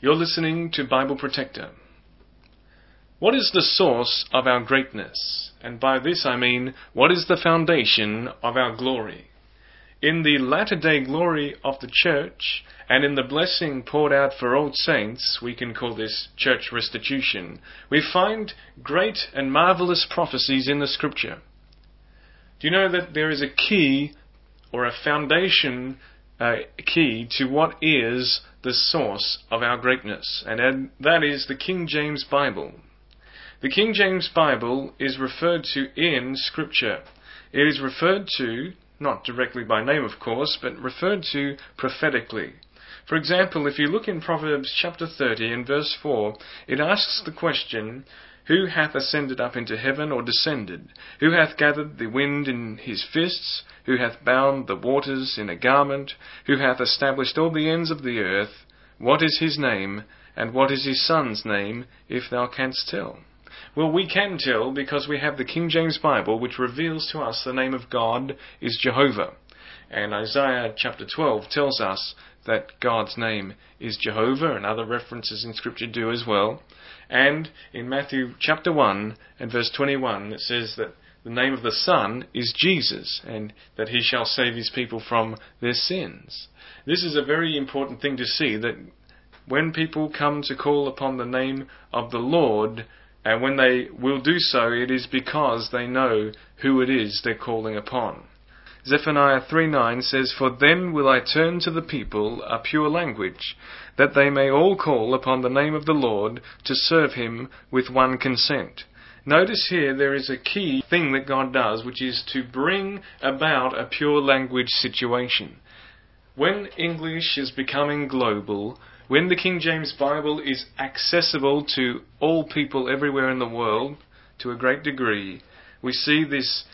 You're listening to Bible Protector. What is the source of our greatness? And by this I mean, what is the foundation of our glory? In the latter-day glory of the church, and in the blessing poured out for all saints, we can call this church restitution, we find great and marvelous prophecies in the Scripture. Do you know that there is a key, or a foundation key to what is the source of our greatness, and that is the King James Bible. The King James Bible is referred to in Scripture. It is referred to, not directly by name of course, but referred to prophetically. For example, if you look in Proverbs chapter 30 and verse 4, it asks the question, "Who hath ascended up into heaven, or descended? Who hath gathered the wind in his fists? Who hath bound the waters in a garment? Who hath established all the ends of the earth? What is his name, and what is his son's name, if thou canst tell?" Well, we can tell because we have the King James Bible, which reveals to us the name of God is Jehovah. And Isaiah chapter 12 tells us that God's name is Jehovah, and other references in Scripture do as well. And in Matthew chapter 1 and verse 21, it says that the name of the Son is Jesus, and that he shall save his people from their sins. This is a very important thing to see, that when people come to call upon the name of the Lord, and when they will do so, it is because they know who it is they're calling upon. Zephaniah 3:9 says, "For then will I turn to the people a pure language, that they may all call upon the name of the Lord to serve him with one consent." Notice here there is a key thing that God does, which is to bring about a pure language situation. When English is becoming global, when the King James Bible is accessible to all people everywhere in the world, to a great degree, we see this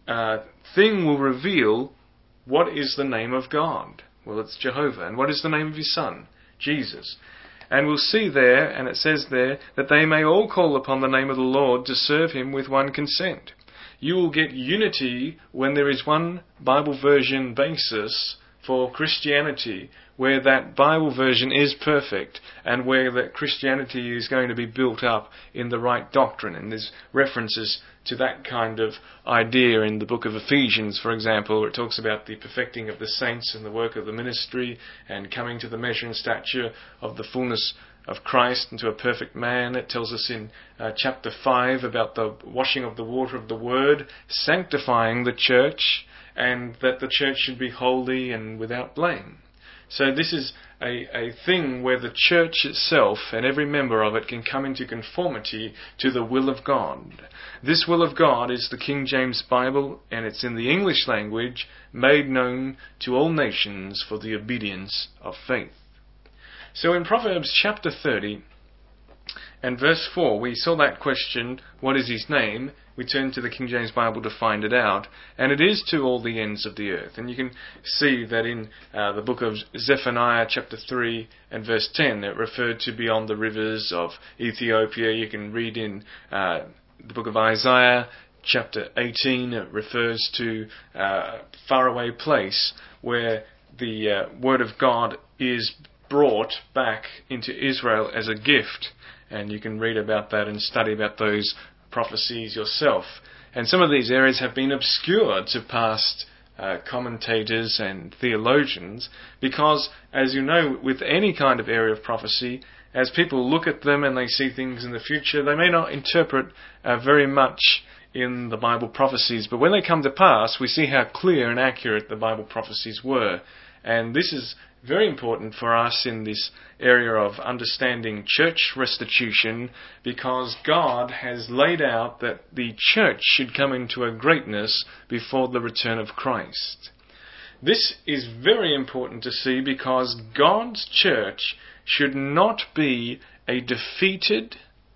thing will reveal what is the name of God. Well, it's Jehovah. And what is the name of his Son? Jesus. And we'll see there, and it says there, that they may all call upon the name of the Lord to serve him with one consent. You will get unity when there is one Bible version basis for Christianity, where that Bible version is perfect, and where that Christianity is going to be built up in the right doctrine. And there's references to that kind of idea in the book of Ephesians, for example, where it talks about the perfecting of the saints and the work of the ministry, and coming to the measure and stature of the fullness of Christ into a perfect man. It tells us in chapter 5 about the washing of the water of the Word, sanctifying the church, and that the church should be holy and without blame. So this is a thing where the church itself and every member of it can come into conformity to the will of God. This will of God is the King James Bible, and it's in the English language, made known to all nations for the obedience of faith. So in Proverbs chapter 30 and verse 4, we saw that question, what is his name? We turn to the King James Bible to find it out, and it is to all the ends of the earth. And you can see that in the book of Zephaniah chapter 3 and verse 10, it referred to beyond the rivers of Ethiopia. You can read in the book of Isaiah chapter 18, it refers to a faraway place where the word of God is brought back into Israel as a gift. And you can read about that and study about those prophecies yourself. And some of these areas have been obscured to past commentators and theologians, because, as you know, with any kind of area of prophecy, as people look at them and they see things in the future, they may not interpret very much in the Bible prophecies, but when they come to pass, we see how clear and accurate the Bible prophecies were. And this is very important for us in this area of understanding church restitution, because God has laid out that the church should come into a greatness before the return of Christ. This is very important to see, because God's church should not be a defeated,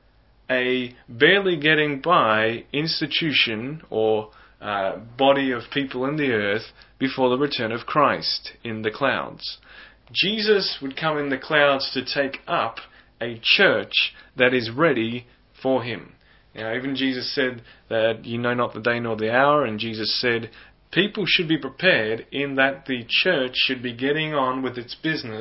a barely getting by institution or body of people in the earth before the return of Christ in the clouds. Jesus would come in the clouds to take up a church that is ready for him. Now, even Jesus said that you know not the day nor the hour, and Jesus said people should be prepared in that the church should be getting on with its business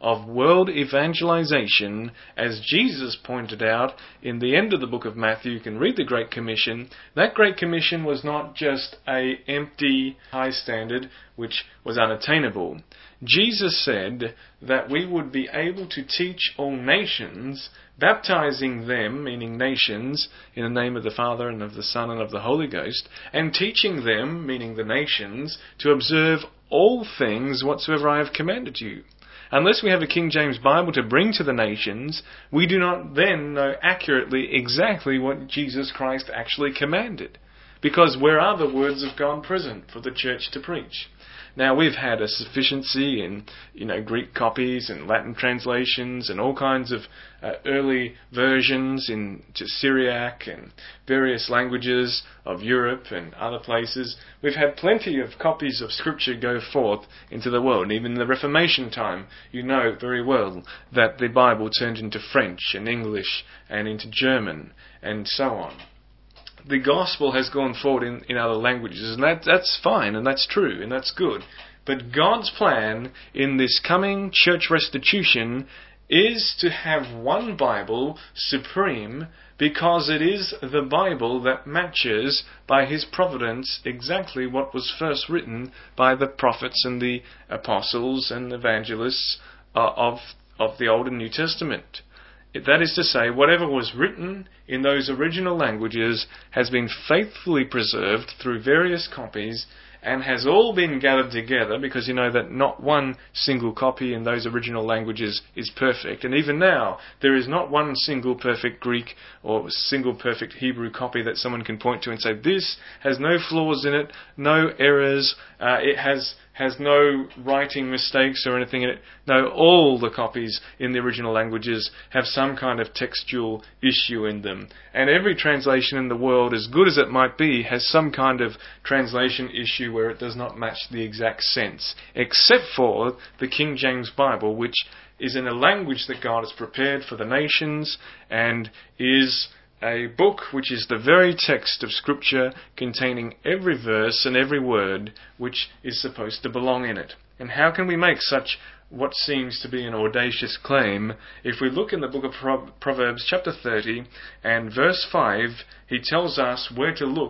of world evangelization, as Jesus pointed out in the end of the book of Matthew. You can read the Great Commission. That Great Commission was not just an empty high standard which was unattainable. Jesus said that we would be able to teach all nations, baptizing them, meaning nations, in the name of the Father and of the Son and of the Holy Ghost, and teaching them, meaning the nations, to observe all things whatsoever I have commanded you. Unless we have a King James Bible to bring to the nations, we do not then know accurately exactly what Jesus Christ actually commanded. Because where are the words of God present for the church to preach? Now, we've had a sufficiency in, Greek copies and Latin translations and all kinds of early versions in Syriac and various languages of Europe and other places. We've had plenty of copies of Scripture go forth into the world. Even in the Reformation time, you know very well that the Bible turned into French and English and into German and so on. The gospel has gone forward in other languages, and that's fine, and that's true, and that's good. But God's plan in this coming church restitution is to have one Bible supreme, because it is the Bible that matches by His providence exactly what was first written by the prophets and the apostles and evangelists of the Old and New Testament. That is to say, whatever was written in those original languages has been faithfully preserved through various copies and has all been gathered together, because you know that not one single copy in those original languages is perfect. And even now, there is not one single perfect Greek or single perfect Hebrew copy that someone can point to and say, this has no flaws in it, no errors, it has no writing mistakes or anything in it. No, all the copies in the original languages have some kind of textual issue in them. And every translation in the world, as good as it might be, has some kind of translation issue where it does not match the exact sense. Except for the King James Bible, which is in a language that God has prepared for the nations and is a book which is the very text of Scripture, containing every verse and every word which is supposed to belong in it. And how can we make such what seems to be an audacious claim? If we look in the book of Proverbs chapter 30 and verse 5, he tells us where to look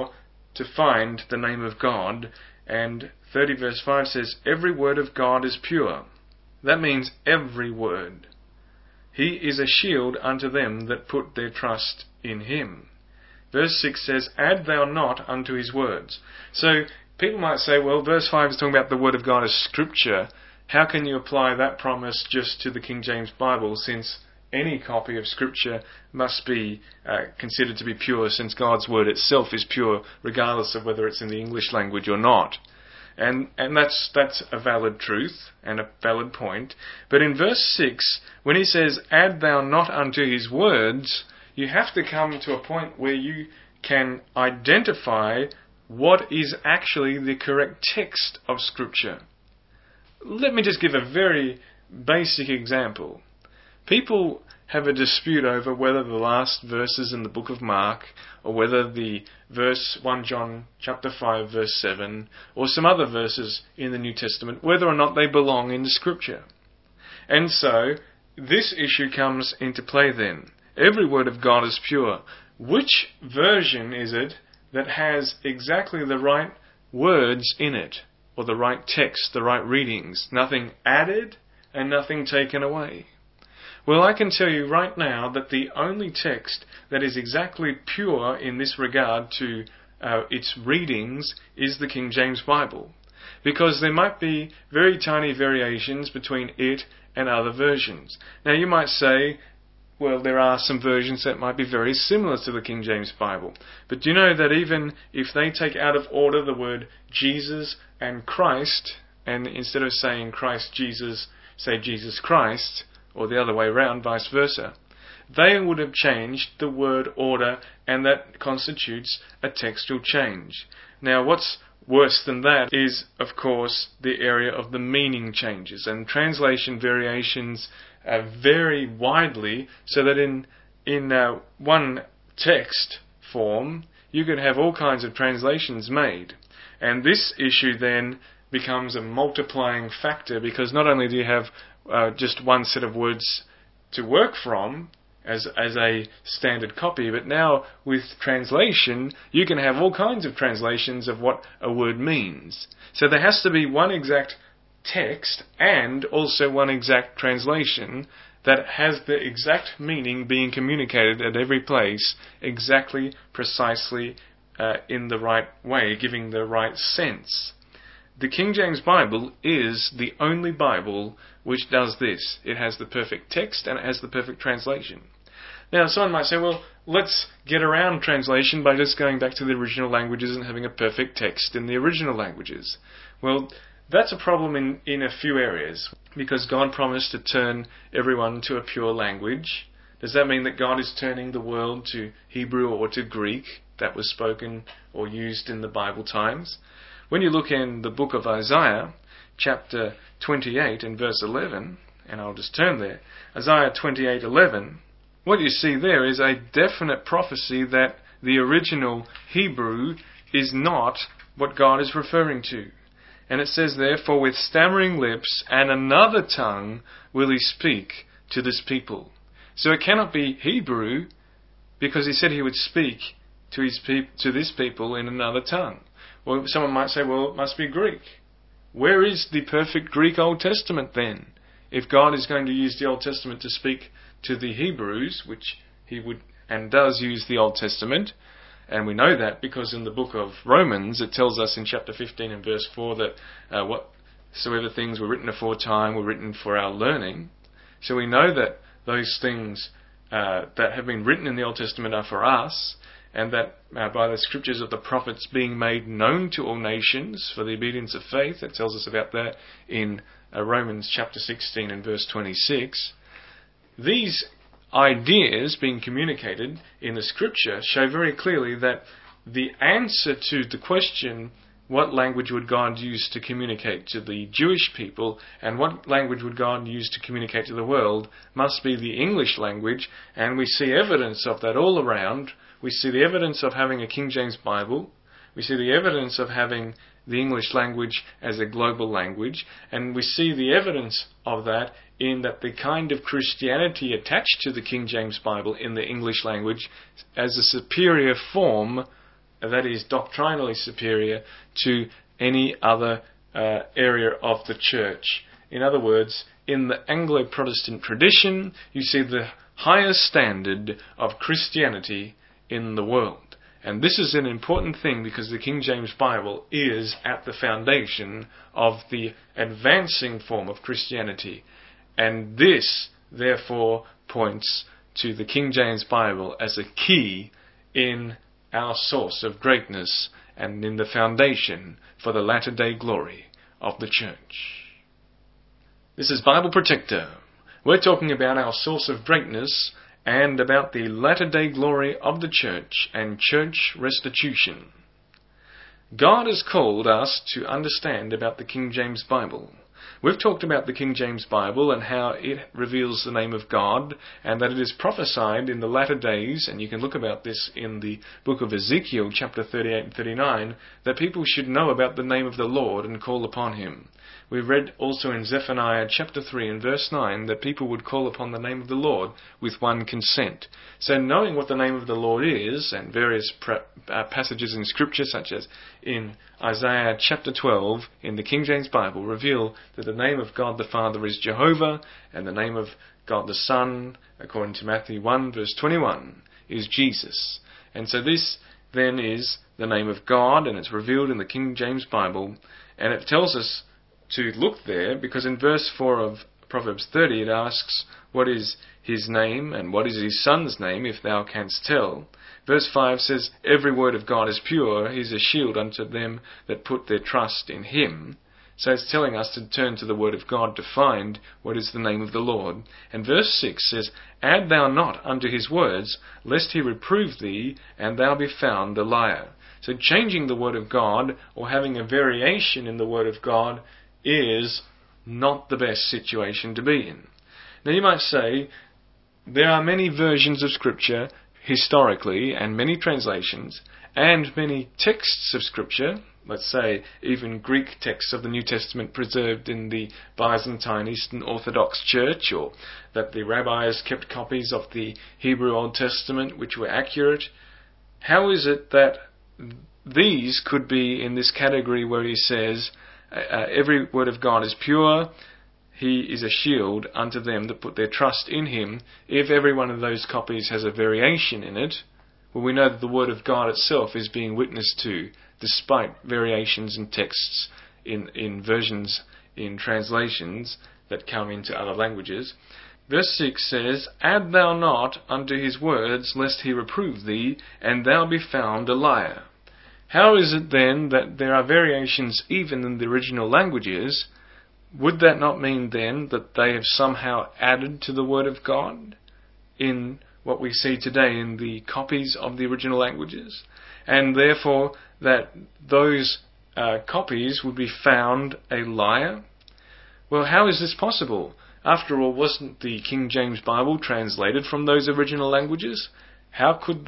to find the name of God. And 30 verse 5 says, every word of God is pure. That means every word. He is a shield unto them that put their trust in Him. Verse 6 says, add thou not unto His words. So people might say, well, verse 5 is talking about the Word of God as Scripture. How can you apply that promise just to the King James Bible, since any copy of Scripture must be considered to be pure, since God's Word itself is pure, regardless of whether it's in the English language or not? And that's a valid truth and a valid point. But in verse 6, when he says, add thou not unto His words, you have to come to a point where you can identify what is actually the correct text of Scripture. Let me just give a very basic example. People have a dispute over whether the last verses in the book of Mark, or whether the verse 1 John chapter 5 verse 7, or some other verses in the New Testament, whether or not they belong in the Scripture. And so, this issue comes into play then. Every word of God is pure. Which version is it that has exactly the right words in it, or the right text, the right readings? Nothing added and nothing taken away. Well, I can tell you right now that the only text that is exactly pure in this regard to its readings is the King James Bible. Because there might be very tiny variations between it and other versions. Now you might say, well, there are some versions that might be very similar to the King James Bible. But do you know that even if they take out of order the word Jesus and Christ, and instead of saying Christ Jesus, say Jesus Christ, or the other way around, vice versa, they would have changed the word order, and that constitutes a textual change. Now, what's worse than that is, of course, the area of the meaning changes, and translation variations vary widely, so that in one text form, you could have all kinds of translations made. And this issue then becomes a multiplying factor, because not only do you have just one set of words to work from as a standard copy, but now with translation you can have all kinds of translations of what a word means. So there has to be one exact text and also one exact translation that has the exact meaning being communicated at every place exactly, precisely, in the right way, giving the right sense. The King James Bible is the only Bible which does this. It has the perfect text and it has the perfect translation. Now, someone might say, well, let's get around translation by just going back to the original languages and having a perfect text in the original languages. Well, that's a problem in a few areas, because God promised to turn everyone to a pure language. Does that mean that God is turning the world to Hebrew or to Greek that was spoken or used in the Bible times? When you look in the book of Isaiah, chapter 28 and verse 11, and I'll just turn there, Isaiah 28:11, what you see there is a definite prophecy that the original Hebrew is not what God is referring to. And it says there, "For with stammering lips and another tongue will he speak to this people." So it cannot be Hebrew, because he said he would speak to this people in another tongue. Well, someone might say, well, it must be Greek. Where is the perfect Greek Old Testament then? If God is going to use the Old Testament to speak to the Hebrews, which he would and does use the Old Testament, and we know that because in the book of Romans it tells us in chapter 15 and verse 4 that whatsoever things were written aforetime were written for our learning. So we know that those things that have been written in the Old Testament are for us, and that by the scriptures of the prophets being made known to all nations for the obedience of faith. It tells us about that in Romans chapter 16 and verse 26. These ideas being communicated in the scripture show very clearly that the answer to the question, what language would God use to communicate to the Jewish people and what language would God use to communicate to the world, must be the English language, and we see evidence of that all around. We see the evidence of having a King James Bible. We see the evidence of having the English language as a global language, and we see the evidence of that in that the kind of Christianity attached to the King James Bible in the English language as a superior form, that is doctrinally superior to any other area of the church. In other words, in the Anglo-Protestant tradition, you see the highest standard of Christianity in the world. And this is an important thing because the King James Bible is at the foundation of the advancing form of Christianity. And this, therefore, points to the King James Bible as a key in our source of greatness and in the foundation for the latter-day glory of the church. This is Bible Protector. We're talking about our source of greatness and about the latter-day glory of the church and church restitution. God has called us to understand about the King James Bible. We've talked about the King James Bible and how it reveals the name of God, and that it is prophesied in the latter days, and you can look about this in the book of Ezekiel, chapter 38 and 39, that people should know about the name of the Lord and call upon Him. We've read also in Zephaniah chapter 3 and verse 9 that people would call upon the name of the Lord with one consent. So knowing what the name of the Lord is, and various passages in Scripture such as in Isaiah chapter 12 in the King James Bible reveal that the name of God the Father is Jehovah, and the name of God the Son, according to Matthew 1 verse 21, is Jesus. And so this then is the name of God, and it's revealed in the King James Bible, and it tells us to look there, because in verse 4 of Proverbs 30 it asks, what is his name and what is his son's name, if thou canst tell. Verse 5 says, every word of God is pure, he is a shield unto them that put their trust in him. So it's telling us to turn to the word of God to find what is the name of the Lord. And verse 6 says, add thou not unto his words, lest he reprove thee, and thou be found a liar. So changing the word of God, or having a variation in the word of God, is not the best situation to be in. Now you might say, there are many versions of Scripture. historically, and many translations, and many texts of Scripture, let's say even Greek texts of the New Testament preserved in the Byzantine Eastern Orthodox Church, or that the rabbis kept copies of the Hebrew Old Testament which were accurate, how is it that these could be in this category where he says, every word of God is pure, he is a shield unto them that put their trust in him, if every one of those copies has a variation in it? Well, we know that the Word of God itself is being witnessed to, despite variations in texts, in versions, in translations that come into other languages. Verse 6 says, Add thou not unto his words, lest he reprove thee, and thou be found a liar. How is it then that there are variations even in the original languages? Would that not mean then that they have somehow added to the Word of God in what we see today in the copies of the original languages, and therefore that those copies would be found a liar? Well, how is this possible? After all, wasn't the King James Bible translated from those original languages? How could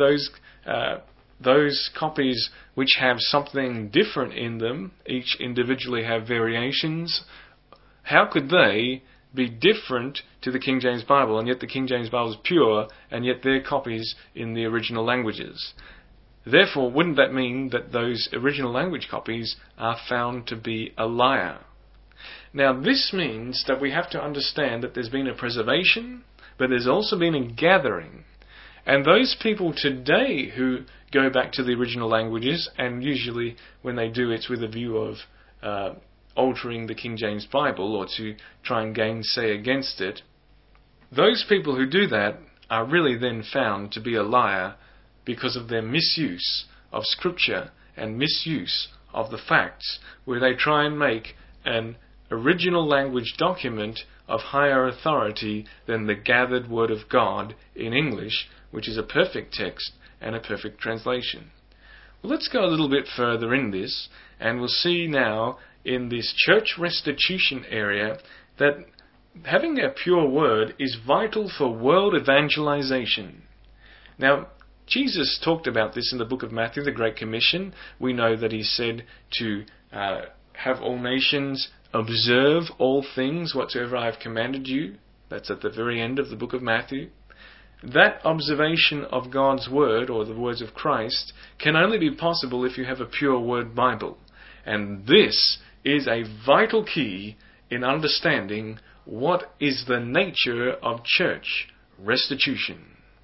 those copies which have something different in them, each individually have variations, how could they be different to the King James Bible, and yet the King James Bible is pure, and yet they're copies in the original languages? Therefore, wouldn't that mean that those original language copies are found to be a liar? Now, this means that we have to understand that there's been a preservation, but there's also been a gathering. And those people today who go back to the original languages, and usually when they do it's with a view of altering the King James Bible or to try and gainsay against it, those people who do that are really then found to be a liar because of their misuse of Scripture and misuse of the facts, where they try and make an original language document of higher authority than the gathered Word of God in English, which is a perfect text and a perfect translation. Well, let's go a little bit further in this, and we'll see now in this church restitution area that having a pure word is vital for world evangelization. Now, Jesus talked about this in the book of Matthew, the Great Commission. We know that he said to have all nations observe all things whatsoever I have commanded you. That's at the very end of the book of Matthew. That observation of God's word, or the words of Christ, can only be possible if you have a pure word Bible. And this is a vital key in understanding what is the nature of church restitution.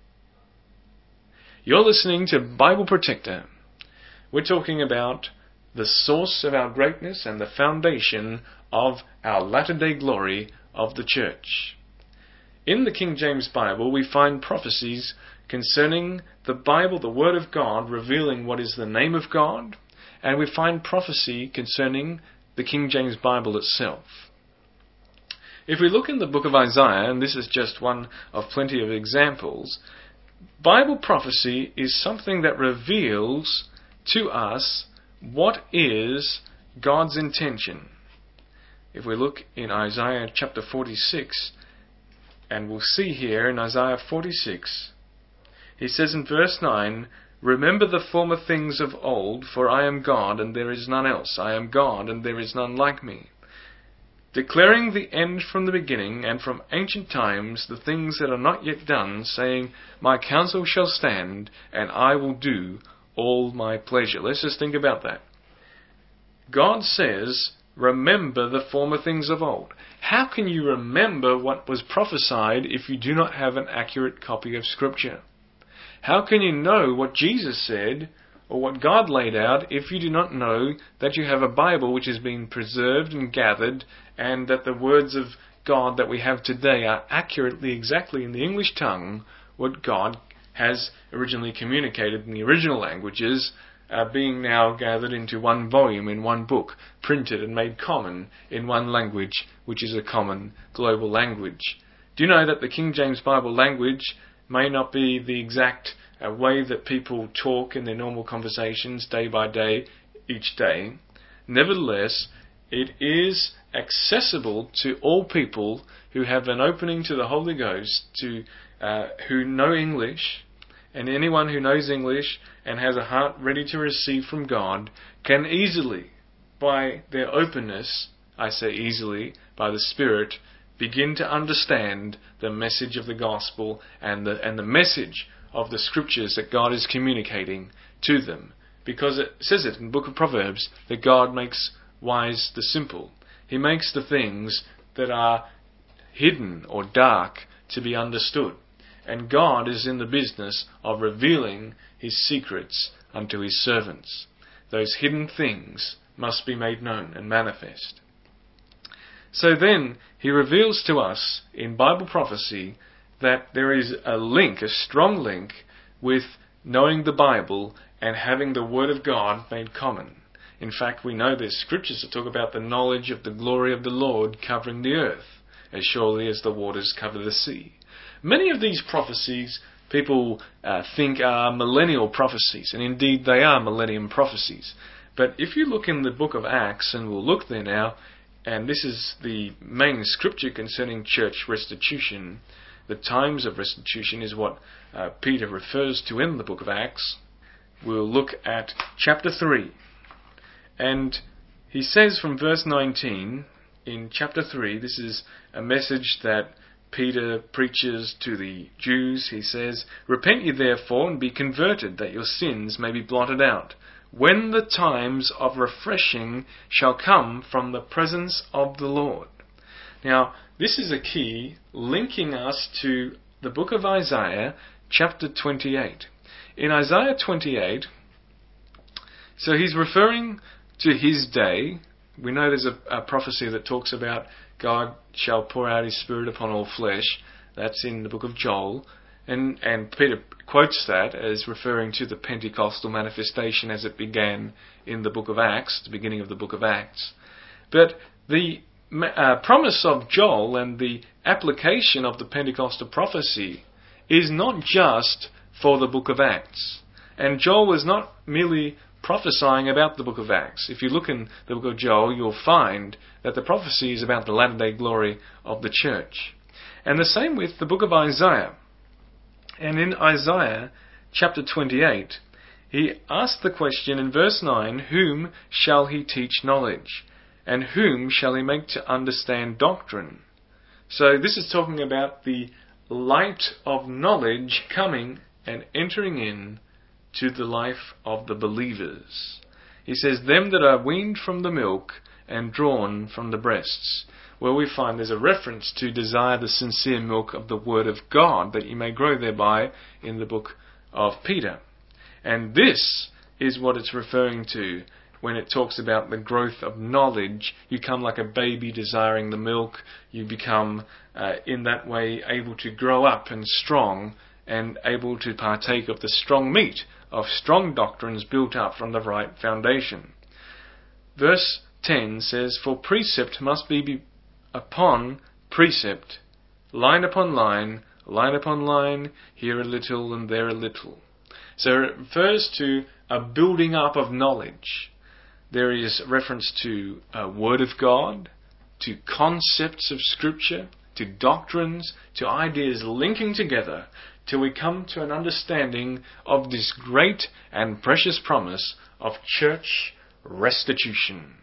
You're listening to Bible Protector. We're talking about the source of our greatness and the foundation of our latter-day glory of the church. In the King James Bible, we find prophecies concerning the Bible, the Word of God, revealing what is the name of God, and we find prophecy concerning the King James Bible itself. If we look in the book of Isaiah, and this is just one of plenty of examples, Bible prophecy is something that reveals to us what is God's intention. If we look in Isaiah chapter 46, and we'll see here in Isaiah 46, he says in verse 9, Remember the former things of old, for I am God, and there is none else. I am God, and there is none like me. Declaring the end from the beginning, and from ancient times the things that are not yet done, saying, My counsel shall stand, and I will do all my pleasure. Let's just think about that. God says, remember the former things of old. How can you remember what was prophesied if you do not have an accurate copy of Scripture? How can you know what Jesus said or what God laid out if you do not know that you have a Bible which has been preserved and gathered, and that the words of God that we have today are accurately, exactly in the English tongue, what God has originally communicated in the original languages, being now gathered into one volume in one book, printed and made common in one language, which is a common global language. Do you know that the King James Bible language may not be the exact way that people talk in their normal conversations day by day, each day? Nevertheless, it is accessible to all people who have an opening to the Holy Ghost, who know English, And anyone who knows English and has a heart ready to receive from God can easily, by their openness, I say easily, by the Spirit, begin to understand the message of the gospel and the message of the scriptures that God is communicating to them. Because it says it in the book of Proverbs that God makes wise the simple. He makes the things that are hidden or dark to be understood. And God is in the business of revealing His secrets unto His servants. Those hidden things must be made known and manifest. So then, He reveals to us in Bible prophecy that there is a link, a strong link, with knowing the Bible and having the Word of God made common. In fact, we know there's scriptures that talk about the knowledge of the glory of the Lord covering the earth, as surely as the waters cover the sea. Many of these prophecies people think are millennial prophecies, and indeed they are millennium prophecies. But if you look in the book of Acts, and we'll look there now, and this is the main scripture concerning church restitution, the times of restitution is what Peter refers to in the book of Acts. We'll look at chapter 3. And he says from verse 19, in chapter 3, this is a message that Peter preaches to the Jews. He says, "Repent ye therefore, and be converted, that your sins may be blotted out, when the times of refreshing shall come from the presence of the Lord." Now, this is a key linking us to the book of Isaiah, chapter 28. In Isaiah 28, so he's referring to his day. We know there's a prophecy that talks about God shall pour out His Spirit upon all flesh. That's in the book of Joel. And Peter quotes that as referring to the Pentecostal manifestation as it began in the book of Acts, the beginning of the book of Acts. But the promise of Joel and the application of the Pentecostal prophecy is not just for the book of Acts. And Joel was not merely prophesying about the book of Acts. If you look in the book of Joel, you'll find that the prophecy is about the latter-day glory of the church. And the same with the book of Isaiah. And in Isaiah chapter 28, he asked the question in verse 9, "Whom shall He teach knowledge? And whom shall He make to understand doctrine?" So this is talking about the light of knowledge coming and entering in to the life of the believers. He says, "Them that are weaned from the milk and drawn from the breasts," where we find there's a reference to desire the sincere milk of the Word of God, that you may grow thereby, in the book of Peter. And this is what it's referring to when it talks about the growth of knowledge. You come like a baby desiring the milk. You become, in that way, able to grow up and strong and able to partake of the strong meat of strong doctrines built up from the right foundation. Verse 10 says, "For precept must be upon precept, line upon line, line upon line, here a little and there a little." So it refers to a building up of knowledge. There is reference to a Word of God, to concepts of Scripture, to doctrines, to ideas linking together, till we come to an understanding of this great and precious promise of church restitution.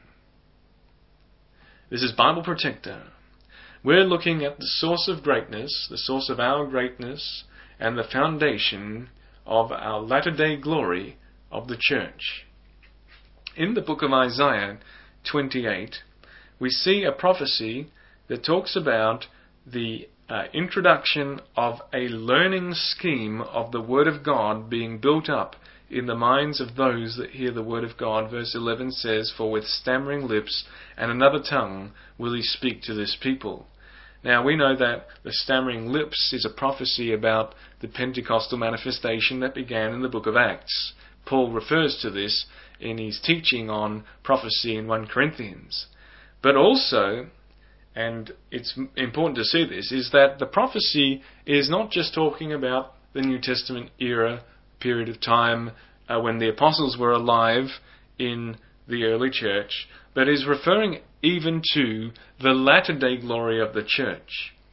This is Bible Protector. We're looking at the source of greatness, the source of our greatness, and the foundation of our latter-day glory of the church. In the book of Isaiah 28, we see a prophecy that talks about the introduction of a learning scheme of the Word of God being built up in the minds of those that hear the Word of God. Verse 11 says, "For with stammering lips and another tongue will He speak to this people." Now we know that the stammering lips is a prophecy about the Pentecostal manifestation that began in the book of Acts. Paul refers to this in his teaching on prophecy in 1 Corinthians. But also, and it's important to see this, is that the prophecy is not just talking about the New Testament era, period of time when the apostles were alive in the early church, but is referring even to the latter-day glory of the church.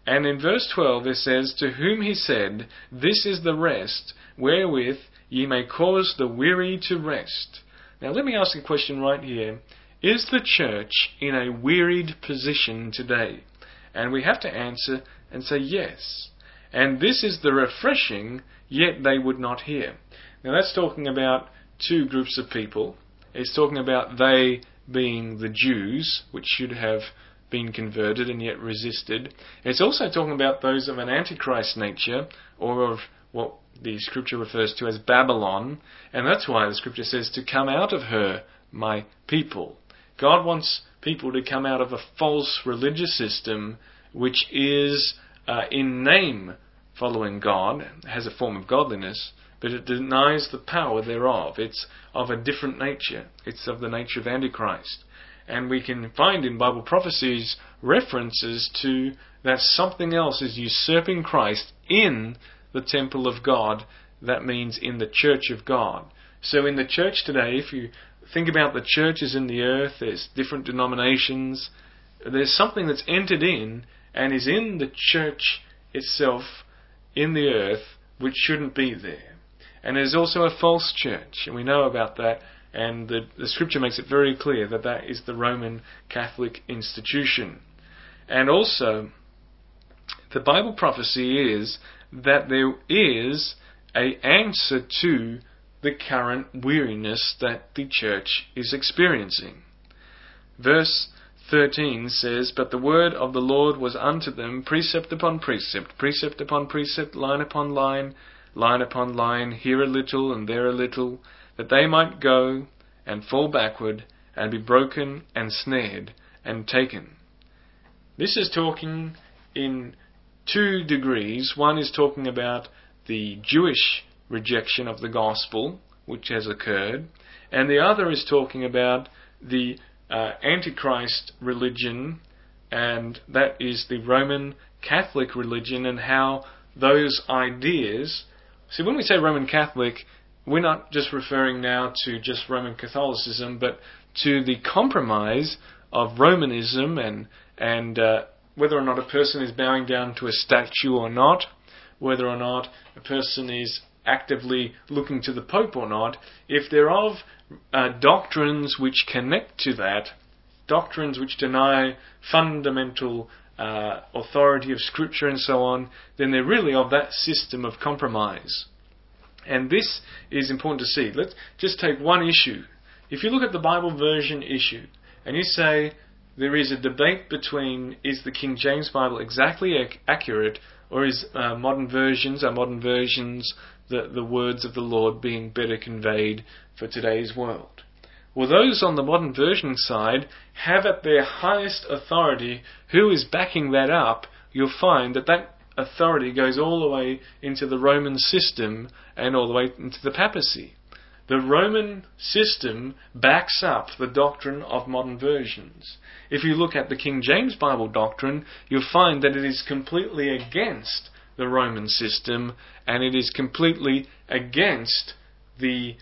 And in verse 12 it says, "To whom he said, This is the rest, wherewith ye may cause the weary to rest." Now let me ask a question right here. Is the church in a wearied position today? And we have to answer and say yes. "And this is the refreshing, yet they would not hear." Now that's talking about two groups of people. It's talking about they being the Jews, which should have been converted and yet resisted. It's also talking about those of an antichrist nature, or of what the scripture refers to as Babylon, and that's why the scripture says to come out of her, my people. God wants people to come out of a false religious system which is in name following God, has a form of godliness, but it denies the power thereof. It's of a different nature. It's of the nature of Antichrist. And we can find in Bible prophecies references to that something else is usurping Christ in the temple of God. That means in the church of God. So in the church today, if you think about the churches in the earth, there's different denominations. There's something that's entered in and is in the church itself in the earth which shouldn't be there. And there's also a false church, and we know about that, and the scripture makes it very clear that that is the Roman Catholic institution. And also, the Bible prophecy is that there is an answer to the current weariness that the church is experiencing. Verse 13 says, "But the word of the Lord was unto them precept upon precept, precept upon precept, line upon line, line upon line, here a little and there a little, that they might go and fall backward and be broken and snared and taken." This is talking in two degrees. One is talking about the Jewish rejection of the gospel, which has occurred, and the other is talking about the Antichrist religion, and that is the Roman Catholic religion, and how those ideas... See, when we say Roman Catholic, we're not just referring now to just Roman Catholicism, but to the compromise of Romanism and whether or not a person is bowing down to a statue or not, whether or not a person is actively looking to the Pope or not. If they're of doctrines which connect to that, doctrines which deny fundamental authority of Scripture and so on, then they're really of that system of compromise. And this is important to see. Let's just take one issue. If you look at the Bible version issue, and you say there is a debate between, is the King James Bible exactly accurate, or is modern versions, the words of the Lord being better conveyed for today's world? Well, those on the modern version side have at their highest authority who is backing that up. You'll find that that authority goes all the way into the Roman system and all the way into the papacy. The Roman system backs up the doctrine of modern versions. If you look at the King James Bible doctrine, you'll find that it is completely against the Roman system, and it is completely against the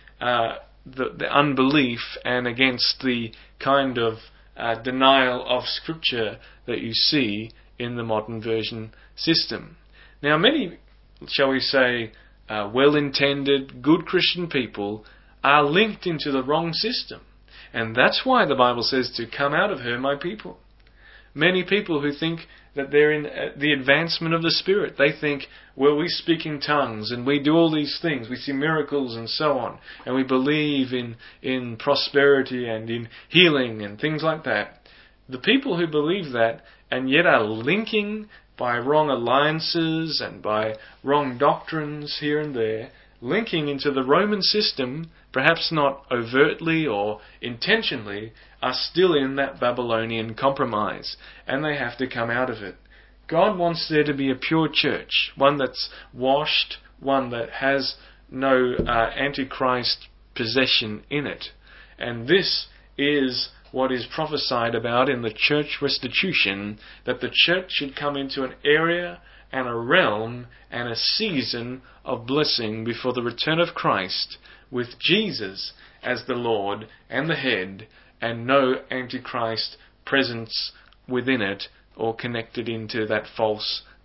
unbelief and against the kind of denial of Scripture that you see in the modern version system. Now, many, shall we say, well-intended, good Christian people are linked into the wrong system. And that's why the Bible says to come out of her, my people. Many people who think that they're in the advancement of the Spirit. They think, well, we speak in tongues and we do all these things. We see miracles and so on. And we believe in prosperity and in healing and things like that. The people who believe that and yet are linking by wrong alliances and by wrong doctrines here and there, linking into the Roman system, perhaps not overtly or intentionally, are still in that Babylonian compromise, and they have to come out of it. God wants there to be a pure church, one that's washed, one that has no antichrist possession in it. And this is what is prophesied about in the church restitution, that the church should come into an area and a realm and a season of blessing before the return of Christ, with Jesus as the Lord and the head, and no antichrist presence within it or connected into that false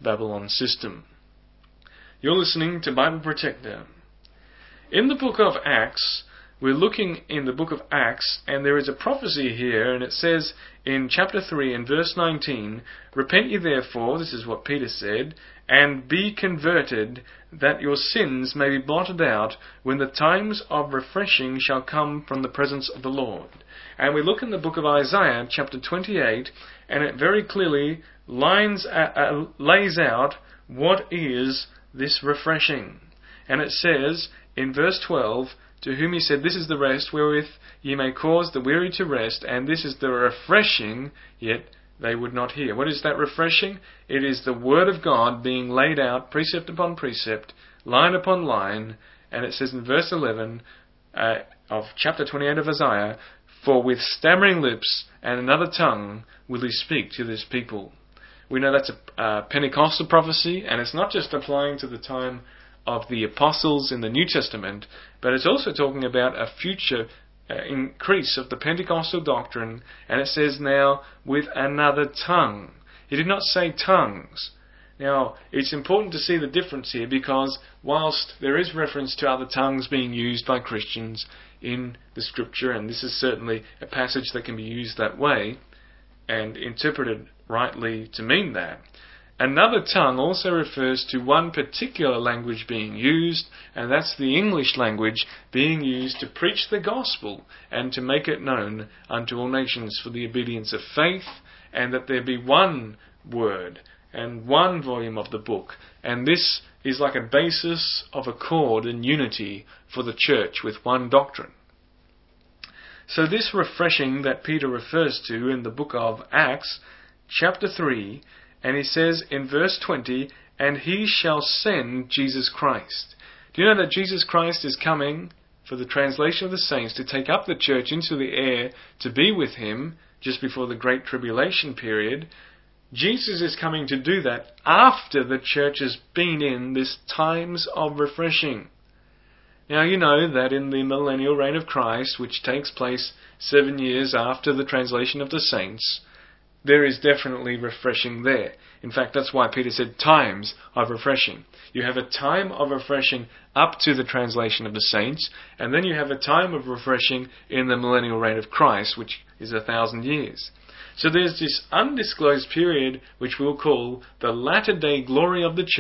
Babylon system. You're listening to Bible Protector. In the book of Acts, we're looking in the book of Acts, and there is a prophecy here, and it says in chapter 3 and verse 19, "Repent ye therefore," this is what Peter said, "and be converted, that your sins may be blotted out, when the times of refreshing shall come from the presence of the Lord." And we look in the book of Isaiah, chapter 28, and it very clearly lays out what is this refreshing. And it says in verse 12, "To whom he said, This is the rest wherewith ye may cause the weary to rest, and this is the refreshing, yet they would not hear." What is that refreshing? It is the Word of God being laid out, precept upon precept, line upon line, and it says in verse 11 of chapter 28 of Isaiah, "For with stammering lips and another tongue will he speak to this people." We know that's a Pentecostal prophecy, and it's not just applying to the time of the apostles in the New Testament, but it's also talking about a future increase of the Pentecostal doctrine, and it says now, "with another tongue." He did not say tongues. Now, it's important to see the difference here, because whilst there is reference to other tongues being used by Christians in the Scripture, and this is certainly a passage that can be used that way and interpreted rightly to mean that, another tongue also refers to one particular language being used, and that's the English language being used to preach the gospel and to make it known unto all nations for the obedience of faith, and that there be one word and one volume of the book. And this is like a basis of accord and unity for the church with one doctrine. So this refreshing that Peter refers to in the book of Acts, chapter 3, and he says in verse 20, "And he shall send Jesus Christ." Do you know that Jesus Christ is coming for the translation of the saints to take up the church into the air to be with him just before the Great Tribulation period? Jesus is coming to do that after the church has been in this times of refreshing. Now you know that in the millennial reign of Christ, which takes place 7 years after the translation of the saints, there is definitely refreshing there. In fact, that's why Peter said times of refreshing. You have a time of refreshing up to the translation of the saints, and then you have a time of refreshing in the millennial reign of Christ, which is 1,000 years. So there's this undisclosed period which we'll call the latter-day glory of the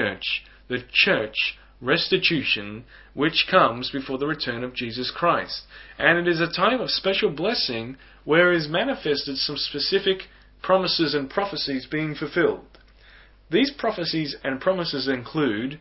church restitution, which comes before the return of Jesus Christ. And it is a time of special blessing where is manifested some specific promises and prophecies being fulfilled. These prophecies and promises include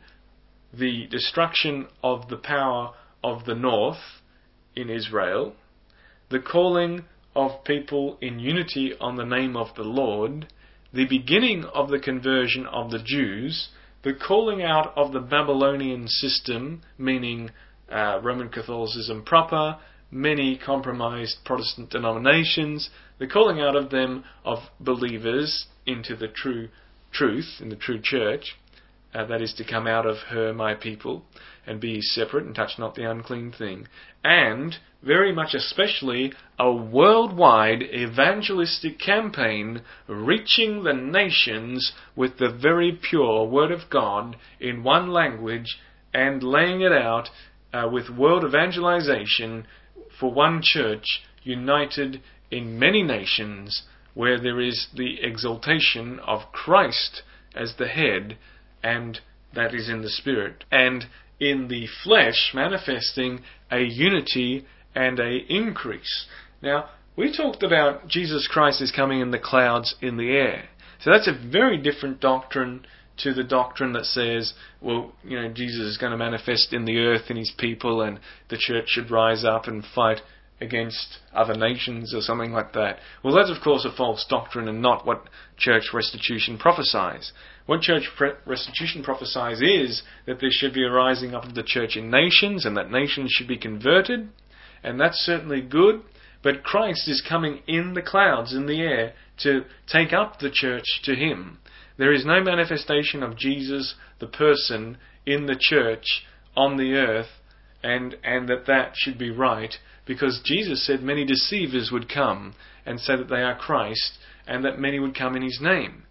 the destruction of the power of the north in Israel, the calling of people in unity on the name of the Lord, the beginning of the conversion of the Jews, the calling out of the Babylonian system, meaning Roman Catholicism proper, many compromised Protestant denominations, the calling out of them of believers into the true truth, in the true church, that is to come out of her, my people, and be separate and touch not the unclean thing, and very much especially a worldwide evangelistic campaign reaching the nations with the very pure Word of God in one language and laying it out with world evangelization for one church united in many nations where there is the exaltation of Christ as the head, and that is in the Spirit, and in the flesh manifesting a unity and a increase. Now, we talked about Jesus Christ is coming in the clouds in the air. So that's a very different doctrine to the doctrine that says, well, Jesus is going to manifest in the earth in his people and the church should rise up and fight against other nations or something like that. Well, that's of course a false doctrine and not what church restitution prophesies. What church restitution prophesies is that there should be a rising up of the church in nations and that nations should be converted, and that's certainly good, but Christ is coming in the clouds, in the air, to take up the church to him. There is no manifestation of Jesus, the person, in the church, on the earth, and that should be right, because Jesus said many deceivers would come and say that they are Christ, and that many would come in his name.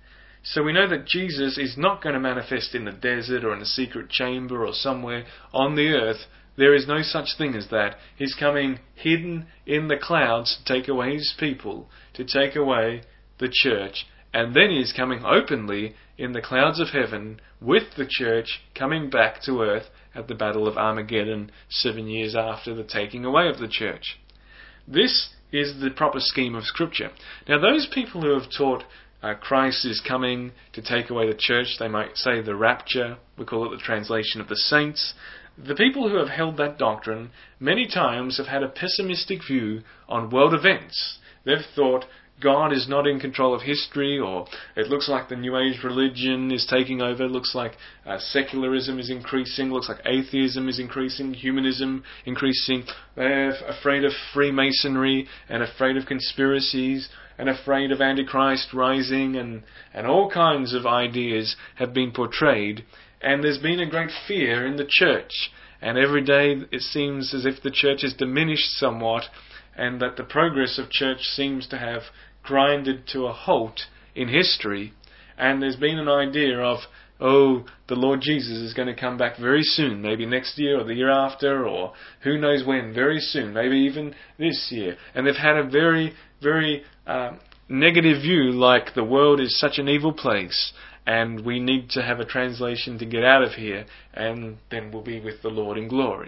So we know that Jesus is not going to manifest in the desert or in a secret chamber or somewhere on the earth. There is no such thing as that. He's coming hidden in the clouds to take away His people, to take away the church. And then He's coming openly in the clouds of heaven with the church, coming back to earth at the Battle of Armageddon 7 years after the taking away of the church. This is the proper scheme of Scripture. Now, those people who have taught Christ is coming to take away the church, they might say the rapture, we call it the translation of the saints. The people who have held that doctrine many times have had a pessimistic view on world events. They've thought God is not in control of history, or it looks like the New Age religion is taking over, it looks like secularism is increasing, looks like atheism is increasing, humanism increasing. They're afraid of Freemasonry and afraid of conspiracies and afraid of Antichrist rising, and all kinds of ideas have been portrayed. And there's been a great fear in the church. And every day it seems as if the church has diminished somewhat, and that the progress of church seems to have grinded to a halt in history. And there's been an idea of, the Lord Jesus is going to come back very soon, maybe next year or the year after, or who knows when, very soon, maybe even this year. And they've had a very, very negative view, like the world is such an evil place, and we need to have a translation to get out of here, and then we'll be with the Lord in glory.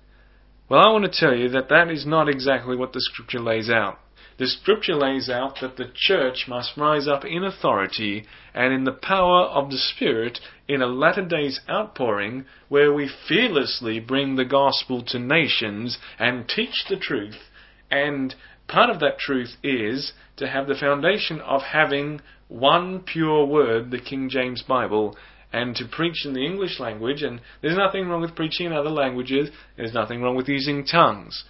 Well, I want to tell you that that is not exactly what the Scripture lays out. The Scripture lays out that the church must rise up in authority and in the power of the Spirit in a latter days outpouring where we fearlessly bring the gospel to nations and teach the truth. And part of that truth is to have the foundation of having one pure word, the King James Bible, and to preach in the English language. And there's nothing wrong with preaching in other languages. There's nothing wrong with using tongues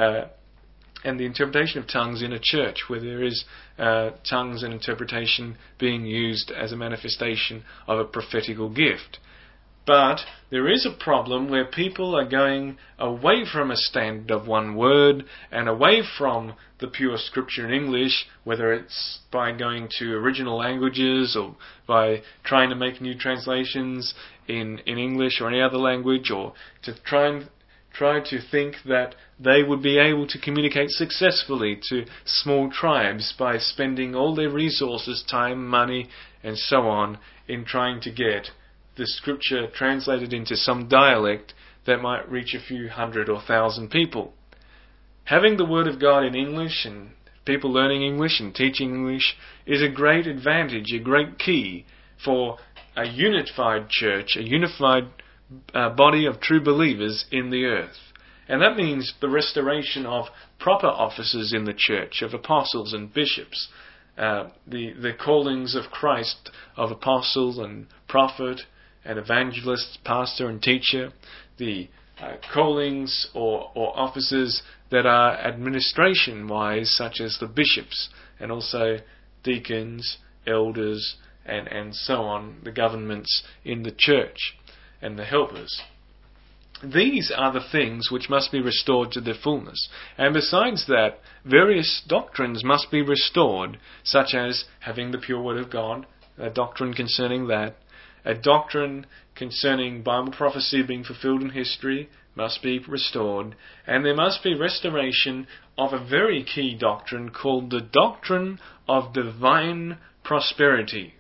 and the interpretation of tongues in a church where there is tongues and interpretation being used as a manifestation of a prophetical gift. But there is a problem where people are going away from a standard of one word and away from the pure Scripture in English, whether it's by going to original languages or by trying to make new translations in English or any other language, or to try to think that they would be able to communicate successfully to small tribes by spending all their resources, time, money, and so on in trying to get the Scripture translated into some dialect that might reach a few hundred or thousand people. Having the Word of God in English and people learning English and teaching English is a great advantage, a great key for a unified church, a unified body of true believers in the earth. And that means the restoration of proper offices in the church, of apostles and bishops, the callings of Christ of apostle and prophet and evangelist, pastor and teacher, the callings or offices that are administration-wise, such as the bishops, and also deacons, elders, and so on, the governments in the church, and the helpers. These are the things which must be restored to their fullness. And besides that, various doctrines must be restored, such as having the pure Word of God, a doctrine concerning that, a doctrine concerning Bible prophecy being fulfilled in history must be restored, and there must be restoration of a very key doctrine called the doctrine of divine prosperity.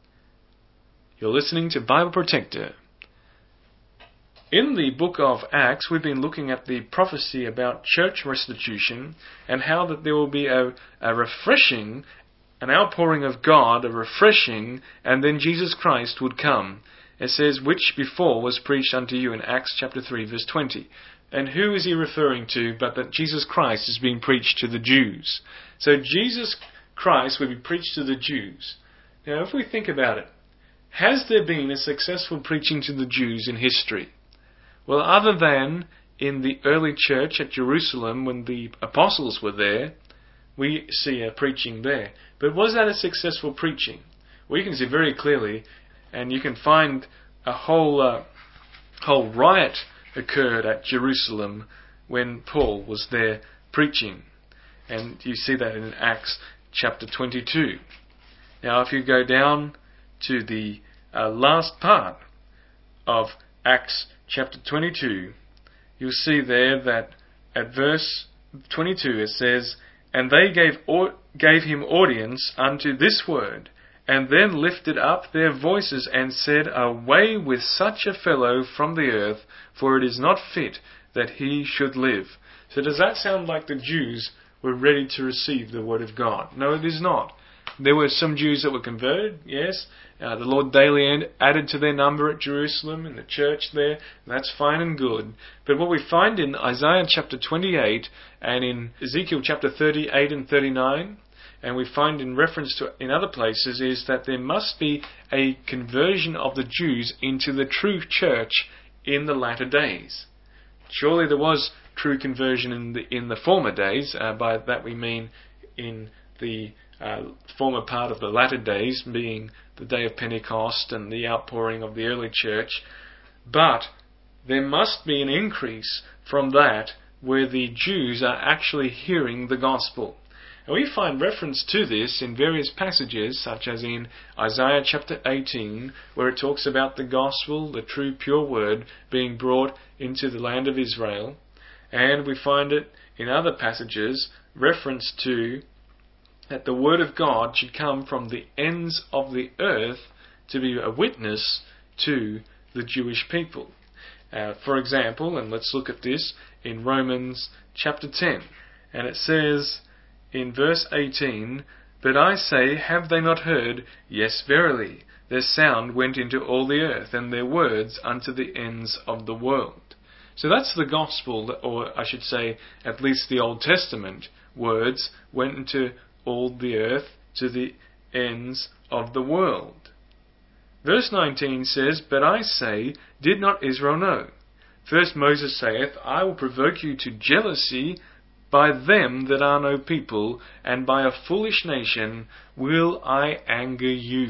You're listening to Bible Protector. In the book of Acts, we've been looking at the prophecy about church restitution and how that there will be a refreshing, an outpouring of God, a refreshing, and then Jesus Christ would come. It says, which before was preached unto you in Acts chapter 3 verse 20. And who is he referring to but that Jesus Christ is being preached to the Jews? So Jesus Christ will be preached to the Jews. Now if we think about it, has there been a successful preaching to the Jews in history? Well, other than in the early church at Jerusalem when the apostles were there, we see a preaching there. But was that a successful preaching? Well, you can see very clearly, and you can find a whole riot occurred at Jerusalem when Paul was there preaching. And you see that in Acts chapter 22. Now, if you go down to the last part of Acts chapter 22, you'll see there that at verse 22 it says, "And they gave him audience unto this word, and then lifted up their voices and said, Away with such a fellow from the earth, for it is not fit that he should live." So does that sound like the Jews were ready to receive the word of God? No, it is not. There were some Jews that were converted, yes. The Lord daily added to their number at Jerusalem in the church there. That's fine and good. But what we find in Isaiah chapter 28 and in Ezekiel chapter 38 and 39, and we find in reference to in other places, is that there must be a conversion of the Jews into the true church in the latter days. Surely there was true conversion in the former days. By that we mean in the former part of the latter days, being the day of Pentecost and the outpouring of the early church. But there must be an increase from that where the Jews are actually hearing the gospel. And we find reference to this in various passages, such as in Isaiah chapter 18, where it talks about the gospel, the true pure word, being brought into the land of Israel. And we find it in other passages, reference to that the word of God should come from the ends of the earth to be a witness to the Jewish people. For example, and let's look at this in Romans chapter 10. And it says in verse 18, "But I say, have they not heard? Yes, verily, their sound went into all the earth, and their words unto the ends of the world." So that's the gospel, or I should say, at least the Old Testament words went into all the earth to the ends of the world. Verse 19 says, "But I say, did not Israel know? First Moses saith, I will provoke you to jealousy by them that are no people, and by a foolish nation will I anger you."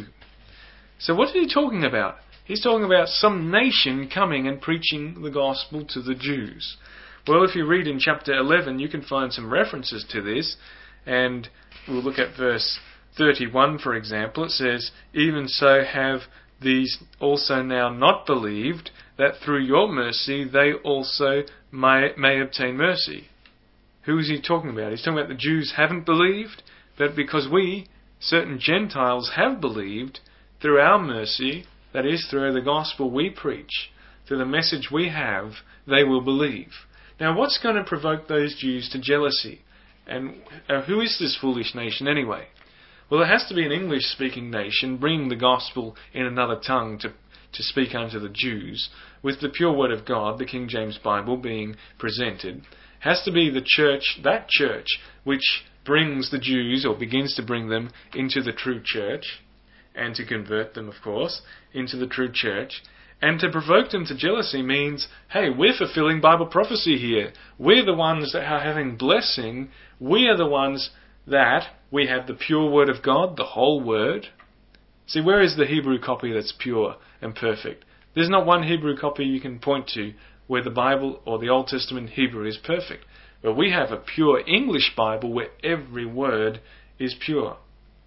So what is he talking about? He's talking about some nation coming and preaching the gospel to the Jews. Well, if you read in chapter 11, you can find some references to this, and we'll look at verse 31, for example. It says, "Even so have these also now not believed, that through your mercy they also may obtain mercy." Who is he talking about? He's talking about the Jews haven't believed, but because we, certain Gentiles, have believed, through our mercy, that is, through the gospel we preach, through the message we have, they will believe. Now, what's going to provoke those Jews to jealousy? And who is this foolish nation anyway? Well, it has to be an English-speaking nation bringing the gospel in another tongue to speak unto the Jews, with the pure word of God, the King James Bible, being presented. It has to be the church, that church, which brings the Jews, or begins to bring them, into the true church, and to convert them, of course, into the true church. And to provoke them to jealousy means, hey, we're fulfilling Bible prophecy here. We're the ones that are having blessing. We are the ones that we have the pure word of God, the whole word. See, where is the Hebrew copy that's pure and perfect? There's not one Hebrew copy you can point to where the Bible or the Old Testament Hebrew is perfect. But we have a pure English Bible where every word is pure.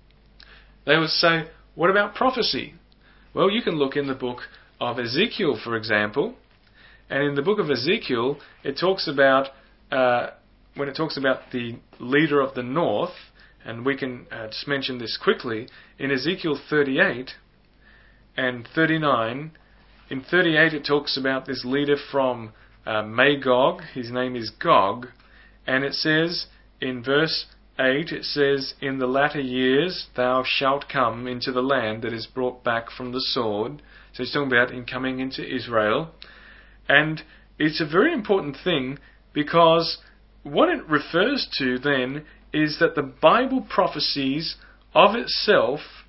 They would say, what about prophecy? Well, you can look in the book of Ezekiel, for example, and in the book of Ezekiel, it talks about, when it talks about the leader of the north, and we can just mention this quickly, in Ezekiel 38 and 39, in 38 it talks about this leader from Magog, his name is Gog, and it says in verse 8, it says, "In the latter years thou shalt come into the land that is brought back from the sword." So he's talking about in coming into Israel. And it's a very important thing, because what it refers to then is that the Bible prophesies of itself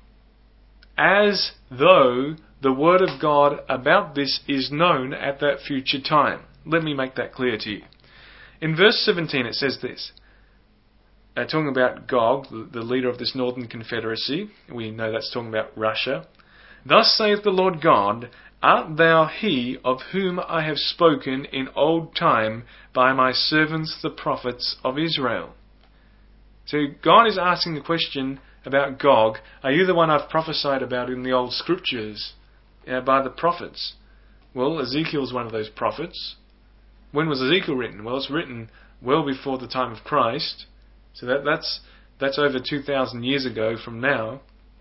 as though the Word of God about this is known at that future time. Let me make that clear to you. In verse 17 it says this, talking about Gog, the leader of this northern confederacy. We know that's talking about Russia. "Thus saith the Lord God, Art thou he of whom I have spoken in old time by my servants the prophets of Israel?" So God is asking the question, about Gog? Are you the one I've prophesied about in the old scriptures by the prophets? Well, Ezekiel's one of those prophets. When was Ezekiel written? Well, it's written well before the time of Christ. So that's over 2,000 years ago from now.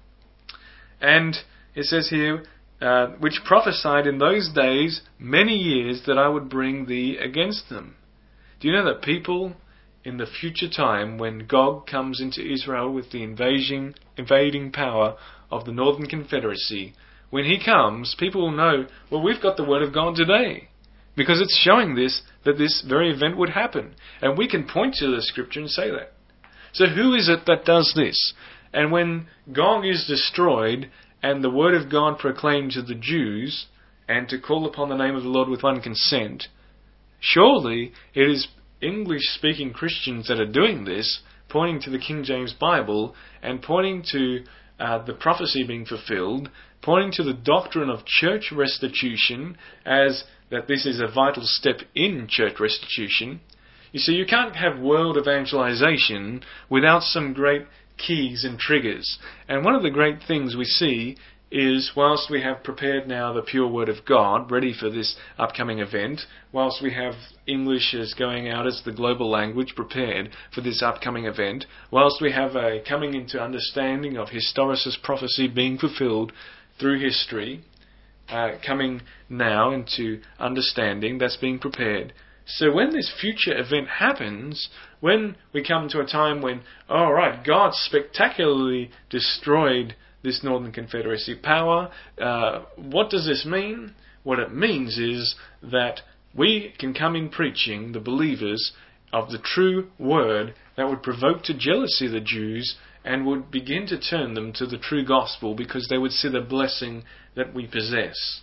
And it says here, which prophesied in those days many years that I would bring thee against them. Do you know that people in the future time, when Gog comes into Israel with the invading power of the Northern Confederacy, when he comes, people will know, well, we've got the word of God today. Because it's showing that this very event would happen. And we can point to the scripture and say that. So who is it that does this? And when Gog is destroyed, and the word of God proclaimed to the Jews, and to call upon the name of the Lord with one consent, surely it is English-speaking Christians that are doing this, pointing to the King James Bible, and pointing to the prophecy being fulfilled, pointing to the doctrine of church restitution, as that this is a vital step in church restitution. You see, you can't have world evangelization without some great keys and triggers. And one of the great things we see is, whilst we have prepared now the pure Word of God, ready for this upcoming event, whilst we have English as going out as the global language prepared for this upcoming event, whilst we have a coming into understanding of historicist prophecy being fulfilled through history, coming now into understanding that's being prepared. So when this future event happens, when we come to a time when, God spectacularly destroyed this Northern Confederacy power, what does this mean? What it means is that we can come in preaching, the believers, of the true word that would provoke to jealousy the Jews and would begin to turn them to the true gospel, because they would see the blessing that we possess.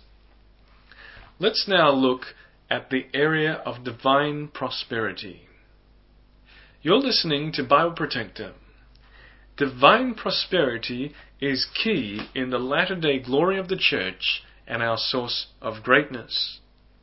Let's now look at the area of divine prosperity. You're listening to Bible Protector. Divine prosperity is key in the latter-day glory of the church and our source of greatness.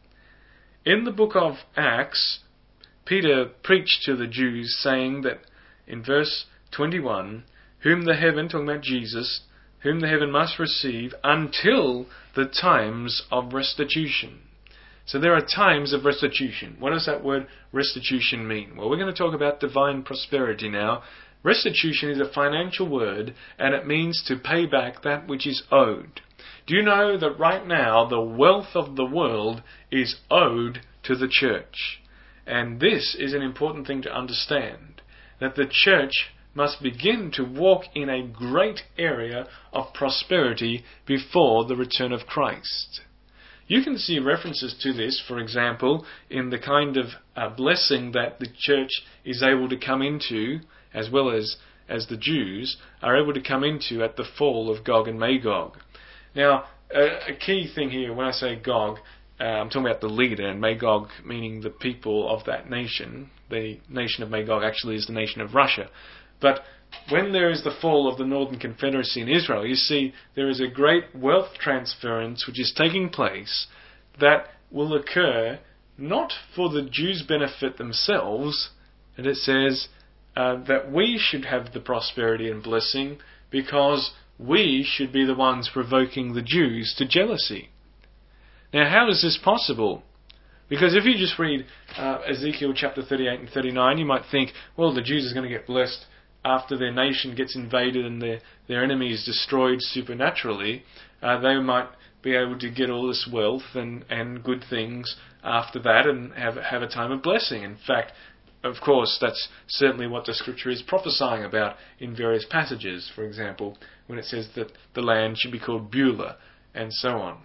In the book of Acts, Peter preached to the Jews, saying that in verse 21, whom the heaven, talking about Jesus, whom the heaven must receive until the times of restitution. So there are times of restitution. What does that word restitution mean? Well, we're going to talk about divine prosperity now. Restitution is a financial word, and it means to pay back that which is owed. Do you know that right now the wealth of the world is owed to the church? And this is an important thing to understand, that the church must begin to walk in a great area of prosperity before the return of Christ. You can see references to this, for example, in the kind of blessing that the church is able to come into, as well as the Jews are able to come into at the fall of Gog and Magog. Now, a key thing here, when I say Gog, I'm talking about the leader, and Magog meaning the people of that nation. The nation of Magog actually is the nation of Russia. But when there is the fall of the Northern Confederacy in Israel, you see there is a great wealth transference which is taking place that will occur not for the Jews' benefit themselves, and it says that we should have the prosperity and blessing because we should be the ones provoking the Jews to jealousy. Now, how is this possible? Because if you just read Ezekiel chapter 38 and 39, you might think, well, the Jews are going to get blessed after their nation gets invaded and their enemy is destroyed supernaturally. They might be able to get all this wealth and good things after that and have a time of blessing. In fact, of course, that's certainly what the scripture is prophesying about in various passages. For example, when it says that the land should be called Beulah, and so on.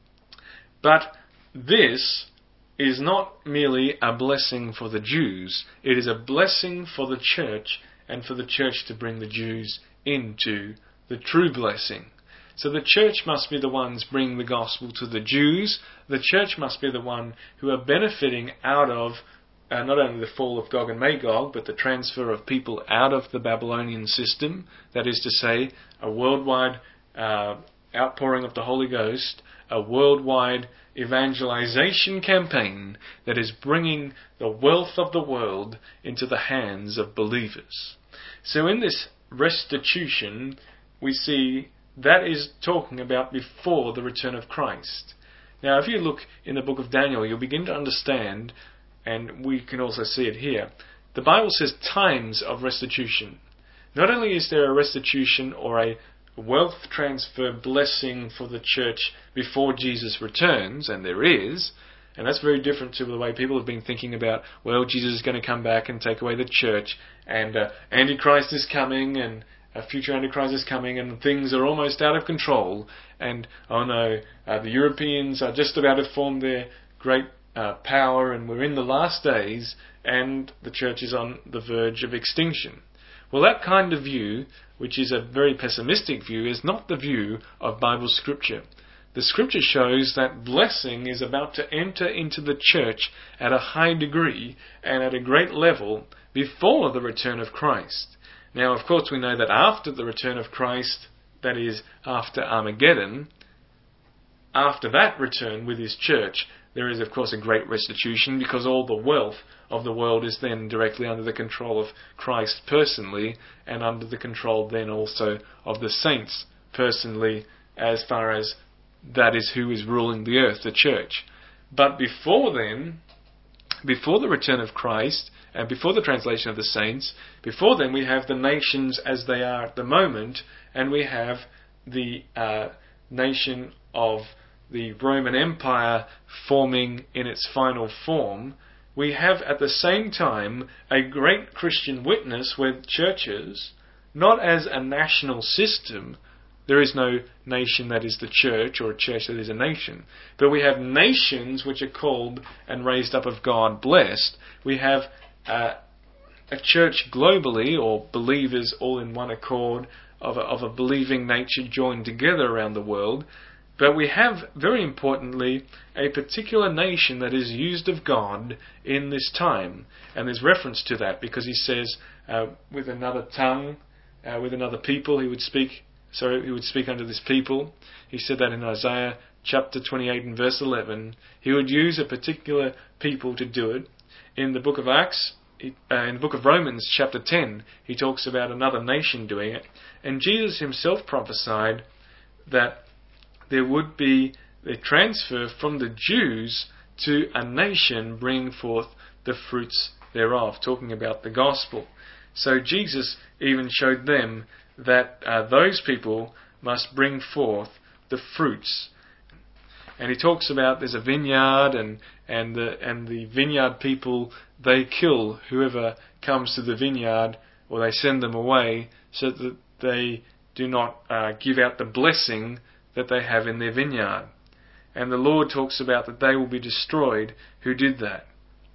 But this is not merely a blessing for the Jews. It is a blessing for the church, and for the church to bring the Jews into the true blessing. So the church must be the ones bringing the gospel to the Jews. The church must be the one who are benefiting out of not only the fall of Gog and Magog, but the transfer of people out of the Babylonian system. That is to say, a worldwide outpouring of the Holy Ghost, a worldwide evangelization campaign that is bringing the wealth of the world into the hands of believers. So in this restitution, we see that is talking about before the return of Christ. Now, if you look in the book of Daniel, you'll begin to understand, and we can also see it here, the Bible says times of restitution. Not only is there a restitution or a wealth transfer blessing for the church before Jesus returns, and there is, and that's very different to the way people have been thinking about, well, Jesus is going to come back and take away the church, and Antichrist is coming, and a future Antichrist is coming, and things are almost out of control, and oh no, the Europeans are just about to form their great power, and we're in the last days, and the church is on the verge of extinction. Well, that kind of view, which is a very pessimistic view, is not the view of Bible Scripture. The Scripture shows that blessing is about to enter into the church at a high degree and at a great level before the return of Christ. Now, of course, we know that after the return of Christ, that is, after Armageddon, after that return with His church, there is, of course, a great restitution, because all the wealth of the world is then directly under the control of Christ personally, and under the control then also of the saints personally, as far as that is who is ruling the earth, the church. But before then, before the return of Christ, and before the translation of the saints, before then we have the nations as they are at the moment, and we have the nation of the Roman Empire forming in its final form. We have at the same time a great Christian witness with churches, not as a national system. There is no nation that is the church, or a church that is a nation. But we have nations which are called and raised up of God, blessed. We have a church globally, or believers all in one accord, of a believing nature joined together around the world. But we have, very importantly, a particular nation that is used of God in this time. And there's reference to that, because He says, with another tongue, with another people, He would speak unto this people. He said that in Isaiah chapter 28 and verse 11. He would use a particular people to do it. In the book of Acts, in the book of Romans chapter 10, He talks about another nation doing it. And Jesus Himself prophesied that there would be a transfer from the Jews to a nation bringing forth the fruits thereof, talking about the gospel. So Jesus even showed them that those people must bring forth the fruits. And He talks about there's a vineyard, and the vineyard people, they kill whoever comes to the vineyard, or they send them away, so that they do not give out the blessing that they have in their vineyard. And the Lord talks about that they will be destroyed who did that.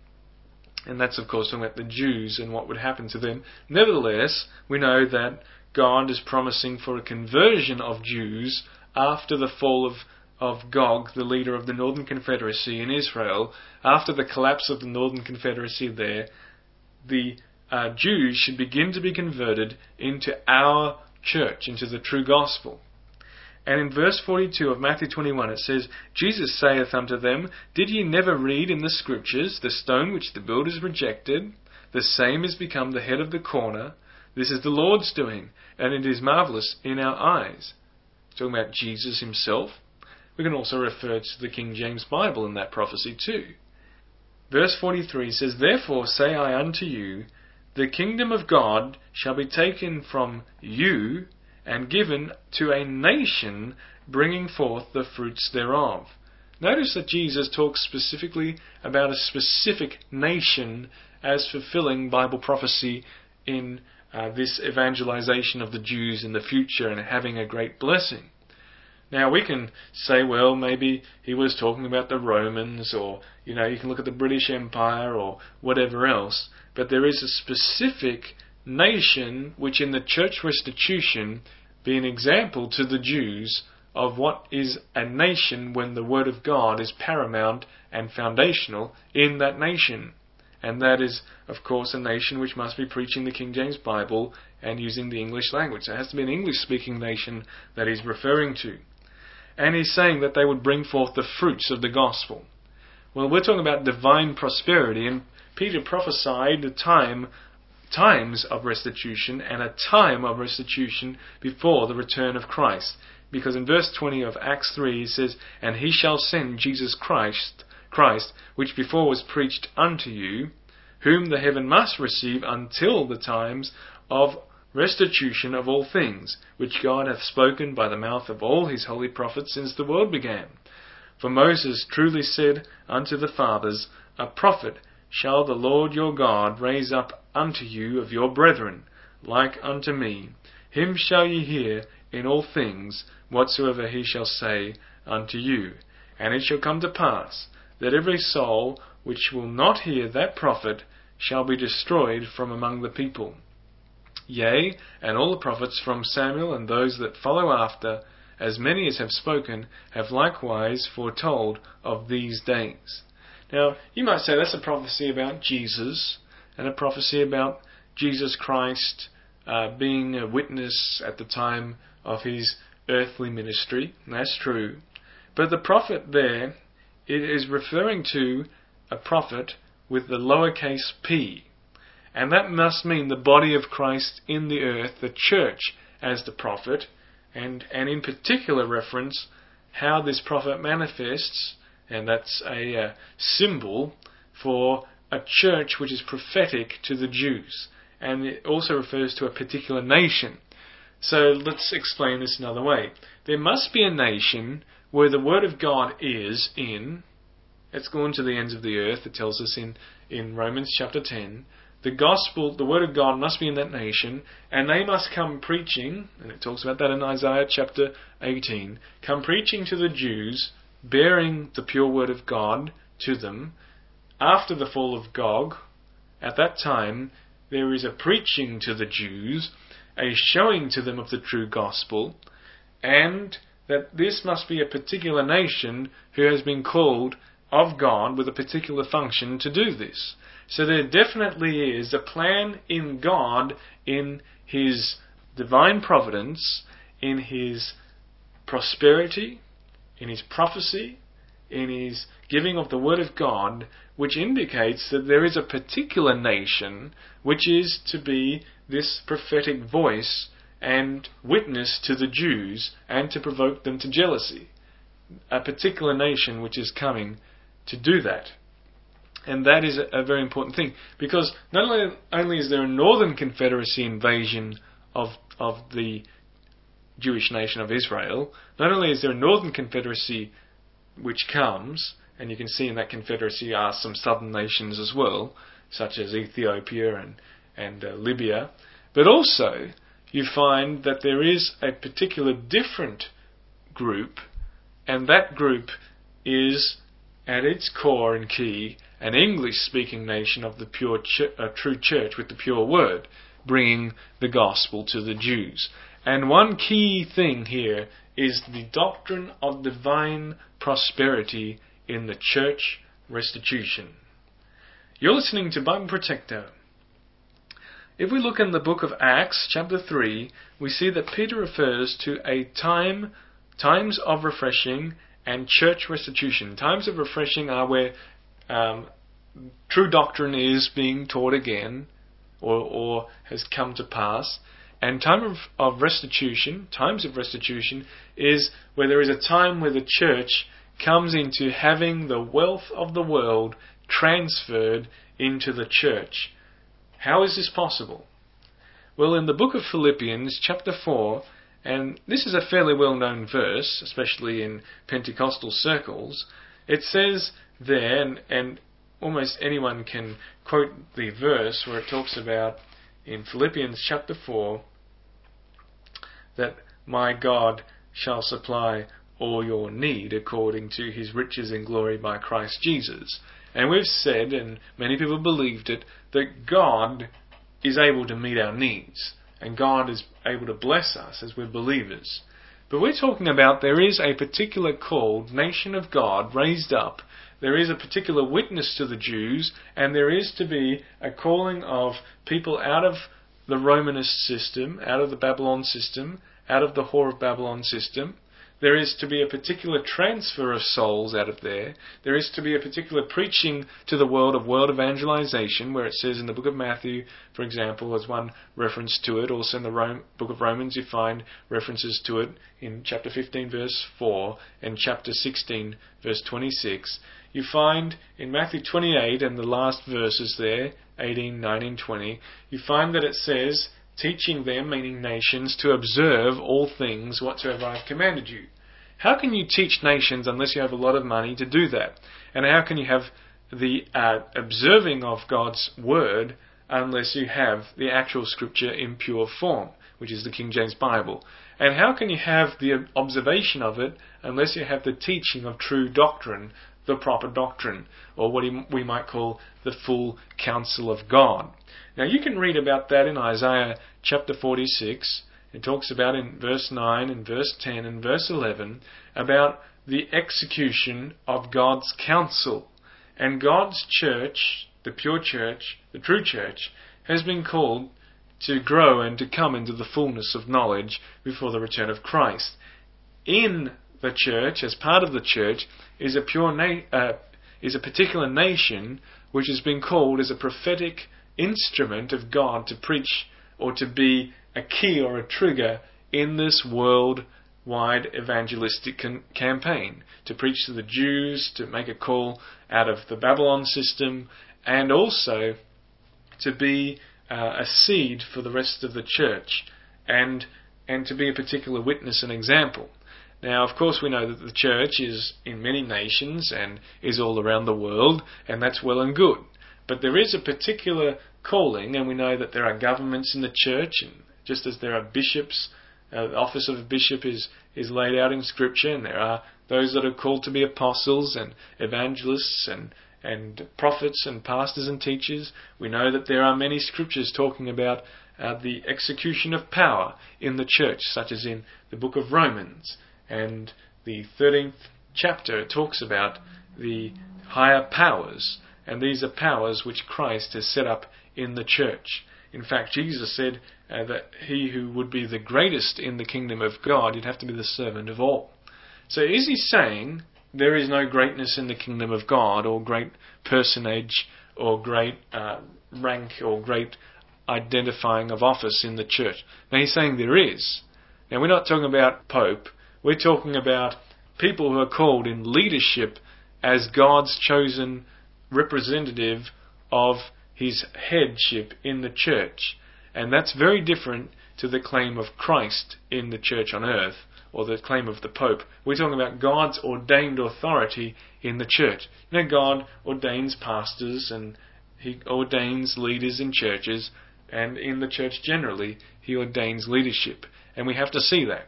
And that's, of course, talking about the Jews and what would happen to them. Nevertheless, we know that God is promising for a conversion of Jews after the fall of Gog, the leader of the Northern Confederacy in Israel. After the collapse of the Northern Confederacy there, the Jews should begin to be converted into our church, into the true gospel. And in verse 42 of Matthew 21 it says, Jesus saith unto them, Did ye never read in the Scriptures, the stone which the builders rejected, the same is become the head of the corner? This is the Lord's doing, and it is marvellous in our eyes. Talking about Jesus Himself. We can also refer to the King James Bible in that prophecy too. Verse 43 says, Therefore say I unto you, the kingdom of God shall be taken from you, and given to a nation bringing forth the fruits thereof. Notice that Jesus talks specifically about a specific nation as fulfilling Bible prophecy in this evangelization of the Jews in the future and having a great blessing. Now we can say, well, maybe He was talking about the Romans, or you can look at the British Empire or whatever else, but there is a specific nation which in the church restitution be an example to the Jews of what is a nation when the Word of God is paramount and foundational in that nation. And that is, of course, a nation which must be preaching the King James Bible and using the English language. So it has to be an English-speaking nation that He's referring to. And He's saying that they would bring forth the fruits of the gospel. Well, we're talking about divine prosperity, and Peter prophesied a time times of restitution and a time of restitution before the return of Christ. Because in verse 20 of Acts 3 it says, "And he shall send Jesus Christ, which before was preached unto you, whom the heaven must receive until the times of restitution of all things, which God hath spoken by the mouth of all his holy prophets since the world began. For Moses truly said unto the fathers, A prophet shall the Lord your God raise up unto you of your brethren, like unto me. Him shall ye hear in all things whatsoever he shall say unto you. And it shall come to pass, that every soul which will not hear that prophet shall be destroyed from among the people. Yea, and all the prophets from Samuel and those that follow after, as many as have spoken, have likewise foretold of these days." Now, you might say that's a prophecy about Jesus, and a prophecy about Jesus Christ being a witness at the time of his earthly ministry. And that's true. But the prophet there, it is referring to a prophet with the lowercase p. And that must mean the body of Christ in the earth, the church as the prophet, and in particular reference how this prophet manifests, and that's a symbol for a church which is prophetic to the Jews. And it also refers to a particular nation. So let's explain this another way. There must be a nation where the Word of God is in, it's gone to the ends of the earth, it tells us in Romans chapter 10, the gospel, the Word of God must be in that nation, and they must come preaching, and it talks about that in Isaiah chapter 18, come preaching to the Jews, bearing the pure Word of God to them. After the fall of Gog, at that time, there is a preaching to the Jews, a showing to them of the true gospel, and that this must be a particular nation who has been called of God with a particular function to do this. So there definitely is a plan in God, in his divine providence, in his prosperity, in his prophecy, in his giving of the Word of God, which indicates that there is a particular nation which is to be this prophetic voice and witness to the Jews and to provoke them to jealousy. A particular nation which is coming to do that. And that is a very important thing, because not only is there a Northern Confederacy invasion of the Jewish nation of Israel, not only is there a Northern Confederacy which comes, and you can see in that confederacy are some southern nations as well, such as Ethiopia and Libya, but also you find that there is a particular different group, and that group is at its core and key an English-speaking nation of the pure true church with the pure word, bringing the gospel to the Jews. And one key thing here is the doctrine of divine prosperity in the church restitution. You're listening to Bible Protector. If we look in the book of Acts, chapter 3, we see that Peter refers to a times of refreshing and church restitution. Times of refreshing are where true doctrine is being taught again or has come to pass. And times of restitution is where there is a time where the church comes into having the wealth of the world transferred into the church. How is this possible? Well, in the book of Philippians, chapter 4, and this is a fairly well-known verse, especially in Pentecostal circles, it says there, and almost anyone can quote the verse where it talks about, in Philippians chapter 4, that my God shall supply all your need according to his riches in glory by Christ Jesus. And we've said, and many people believed it, that God is able to meet our needs. And God is able to bless us as we're believers. But we're talking about there is a particular called nation of God raised up. There is a particular witness to the Jews, and there is to be a calling of people out of the Romanist system, out of the Babylon system, out of the Whore of Babylon system, there is to be a particular transfer of souls out of there. There is to be a particular preaching to the world of world evangelization, where it says in the book of Matthew, for example, as one reference to it. Also in the book of Romans you find references to it in chapter 15 verse 4 and chapter 16 verse 26. You find in Matthew 28 and the last verses there, 18, 19, 20, you find that it says, teaching them, meaning nations, to observe all things whatsoever I have commanded you. How can you teach nations unless you have a lot of money to do that? And how can you have the observing of God's word unless you have the actual scripture in pure form, which is the King James Bible? And how can you have the observation of it unless you have the teaching of true doctrine, the proper doctrine, or what we might call the full counsel of God? Now you can read about that in Isaiah chapter 46. It talks about in verse 9 and verse 10 and verse 11 about the execution of God's counsel. And God's church, the pure church, the true church, has been called to grow and to come into the fullness of knowledge before the return of Christ. In the church, as part of the church, is a particular nation which has been called as a prophetic instrument of God to preach, or to be a key or a trigger in this worldwide evangelistic campaign, to preach to the Jews, to make a call out of the Babylon system, and also to be a seed for the rest of the church, and to be a particular witness and example. Now, of course, we know that the church is in many nations and is all around the world, and that's well and good. But there is a particular calling, and we know that there are governments in the church, and just as there are bishops, the office of a bishop is laid out in Scripture, and there are those that are called to be apostles and evangelists and prophets and pastors and teachers. We know that there are many Scriptures talking about the execution of power in the church, such as in the book of Romans. And the 13th chapter talks about the higher powers, and these are powers which Christ has set up in the church. In fact, Jesus said that he who would be the greatest in the kingdom of God, you'd have to be the servant of all. So is he saying there is no greatness in the kingdom of God, or great personage, or great rank, or great identifying of office in the church? Now he's saying there is. Now we're not talking about Pope. We're talking about people who are called in leadership as God's chosen representative of his headship in the church. And that's very different to the claim of Christ in the church on earth, or the claim of the Pope. We're talking about God's ordained authority in the church. You know, God ordains pastors and he ordains leaders in churches, and in the church generally he ordains leadership. And we have to see that.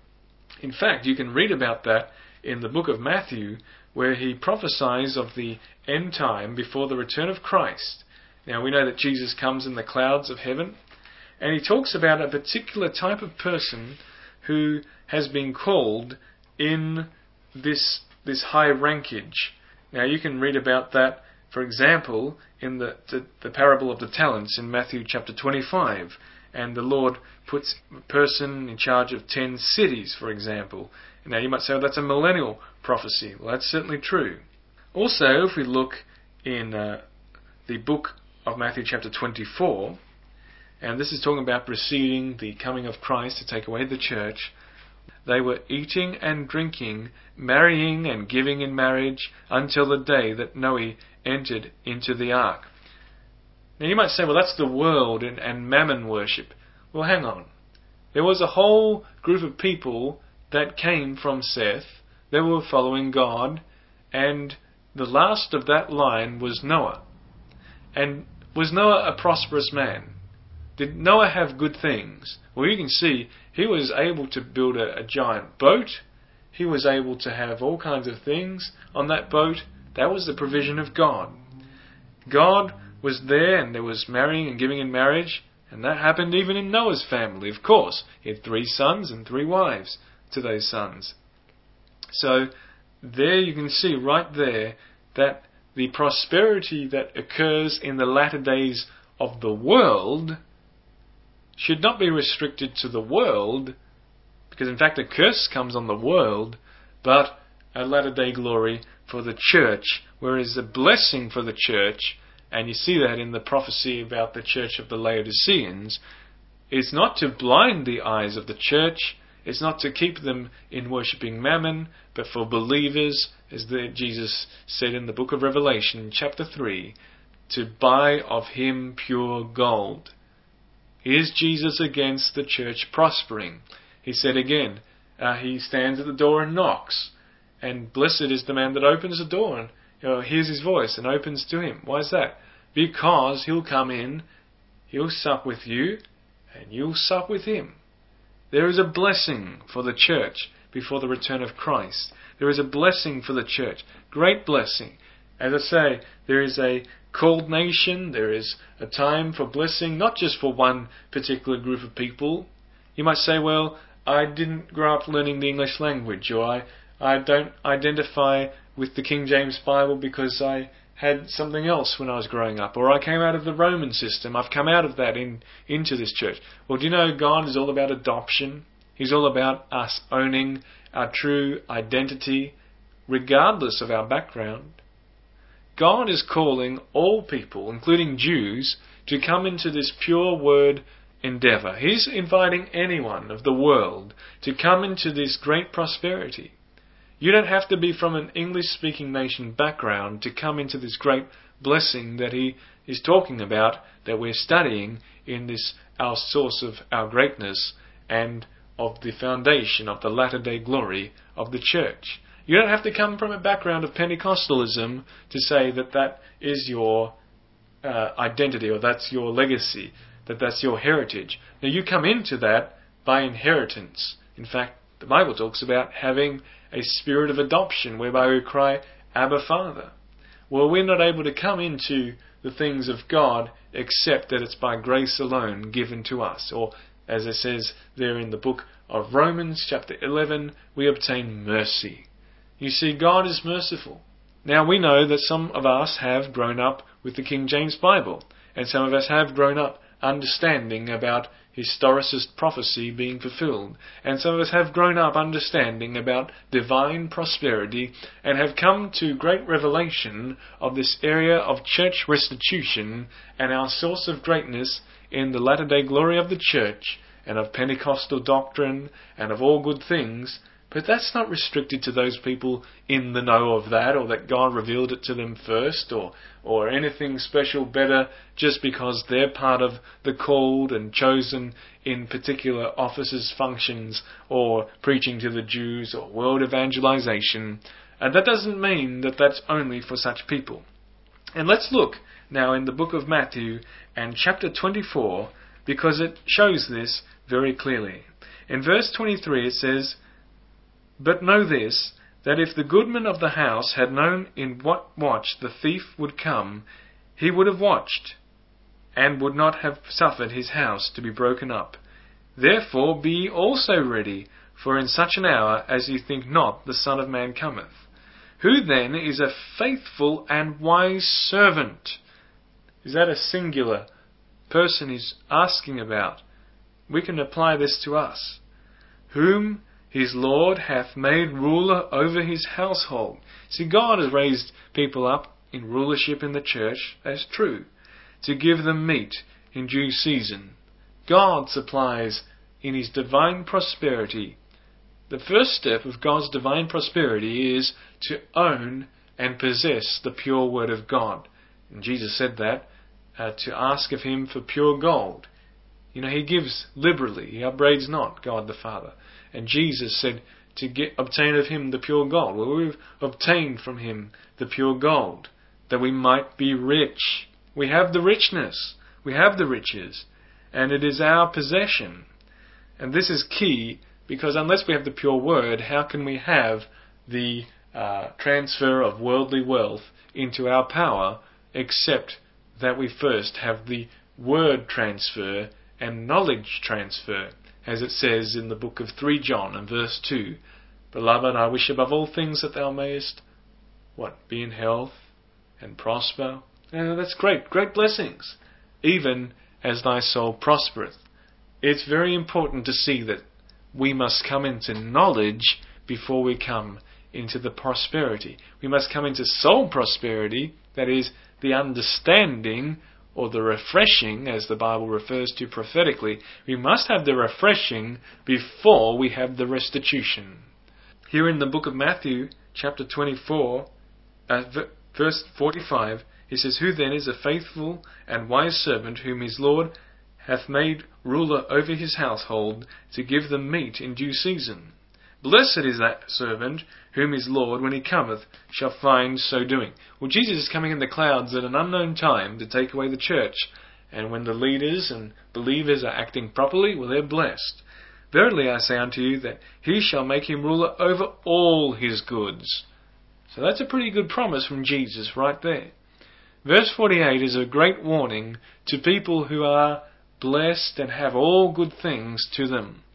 In fact, you can read about that in the book of Matthew, where he prophesies of the end time before the return of Christ. Now we know that Jesus comes in the clouds of heaven, and he talks about a particular type of person who has been called in this high rankage. Now you can read about that, for example, in the parable of the talents in Matthew chapter 25. And the Lord puts a person in charge of 10 cities, for example. Now you might say, well, that's a millennial prophecy. Well, that's certainly true. Also, if we look in the book of Matthew chapter 24, and this is talking about preceding the coming of Christ to take away the church, they were eating and drinking, marrying and giving in marriage, until the day that Noah entered into the ark. Now you might say, well, that's the world and mammon worship. Well, hang on. There was a whole group of people that came from Seth. They were following God, and the last of that line was Noah. And was Noah a prosperous man? Did Noah have good things? Well, you can see he was able to build a giant boat. He was able to have all kinds of things on that boat. That was the provision of God. God was there, and there was marrying and giving in marriage, and that happened even in Noah's family, of course. He had 3 sons and 3 wives to those sons. So there you can see right there that the prosperity that occurs in the latter days of the world should not be restricted to the world, Because in fact a curse comes on the world, but a latter-day glory for the church, whereas a blessing for the church, and you see that in the prophecy about the church of the Laodiceans, is not to blind the eyes of the church, it's not to keep them in worshipping mammon, but for believers, as Jesus said in the book of Revelation, chapter 3, to buy of him pure gold. Is Jesus against the church prospering? He said again, he stands at the door and knocks, and blessed is the man that opens the door and hears his voice and opens to him. Why is that? Because he'll come in, he'll sup with you, and you'll sup with him. There is a blessing for the church before the return of Christ. There is a blessing for the church. Great blessing. As I say, there is a called nation. There is a time for blessing, not just for one particular group of people. You might say, well, I didn't grow up learning the English language, or I don't identify with the King James Bible because I had something else when I was growing up, or I came out of the Roman system. I've come out of that into this church. Well, do you know God is all about adoption? He's all about us owning our true identity, regardless of our background. God is calling all people, including Jews, to come into this pure word endeavour. He's inviting anyone of the world to come into this great prosperity. You don't have to be from an English-speaking nation background to come into this great blessing that he is talking about, that we're studying in this, our source of our greatness and of the foundation of the latter-day glory of the church. You don't have to come from a background of Pentecostalism to say that that is your identity, or that's your legacy, that that's your heritage. Now you come into that by inheritance. In fact, the Bible talks about having a spirit of adoption whereby we cry, Abba, Father. Well, we're not able to come into the things of God except that it's by grace alone given to us. Or, as it says there in the book of Romans, chapter 11, we obtain mercy. You see, God is merciful. Now, we know that some of us have grown up with the King James Bible, and some of us have grown up understanding about historicist prophecy being fulfilled, and some of us have grown up understanding about divine prosperity and have come to great revelation of this area of church restitution and our source of greatness in the latter-day glory of the church and of Pentecostal doctrine and of all good things. But that's not restricted to those people in the know of that, or that God revealed it to them first, or anything special better just because they're part of the called and chosen in particular offices, functions, or preaching to the Jews, or world evangelization. And that doesn't mean that that's only for such people. And let's look now in the book of Matthew and chapter 24, because it shows this very clearly. In verse 23 it says, "But know this, that if the goodman of the house had known in what watch the thief would come, he would have watched, and would not have suffered his house to be broken up. Therefore be ye also ready, for in such an hour as ye think not the Son of Man cometh. Who then is a faithful and wise servant?" Is that a singular person he's asking about? We can apply this to us. "Whom his Lord hath made ruler over his household." See, God has raised people up in rulership in the church, that's true, to give them meat in due season. God supplies in his divine prosperity. The first step of God's divine prosperity is to own and possess the pure word of God. And Jesus said that, to ask of him for pure gold. You know, he gives liberally, he upbraids not, God the Father. And Jesus said to obtain of him the pure gold. Well, we've obtained from him the pure gold, that we might be rich. We have the richness, we have the riches, and it is our possession. And this is key, because unless we have the pure word, how can we have the transfer of worldly wealth into our power, except that we first have the word transfer and knowledge transfer, as it says in the book of 3 John and verse 2, "Beloved, I wish above all things that thou mayest," what? "Be in health and prosper." That's great, great blessings, "even as thy soul prospereth." It's very important to see that we must come into knowledge before we come into the prosperity. We must come into soul prosperity, that is, the understanding or the refreshing, as the Bible refers to prophetically. We must have the refreshing before we have the restitution. Here in the book of Matthew, chapter 24, verse 45, he says, "Who then is a faithful and wise servant, whom his Lord hath made ruler over his household, to give them meat in due season? Blessed is that servant, whom his Lord, when he cometh, shall find so doing." Well, Jesus is coming in the clouds at an unknown time to take away the church. And when the leaders and believers are acting properly, well, they're blessed. "Verily I say unto you, that he shall make him ruler over all his goods." So that's a pretty good promise from Jesus right there. Verse 48 is a great warning to people who are blessed and have all good things to them.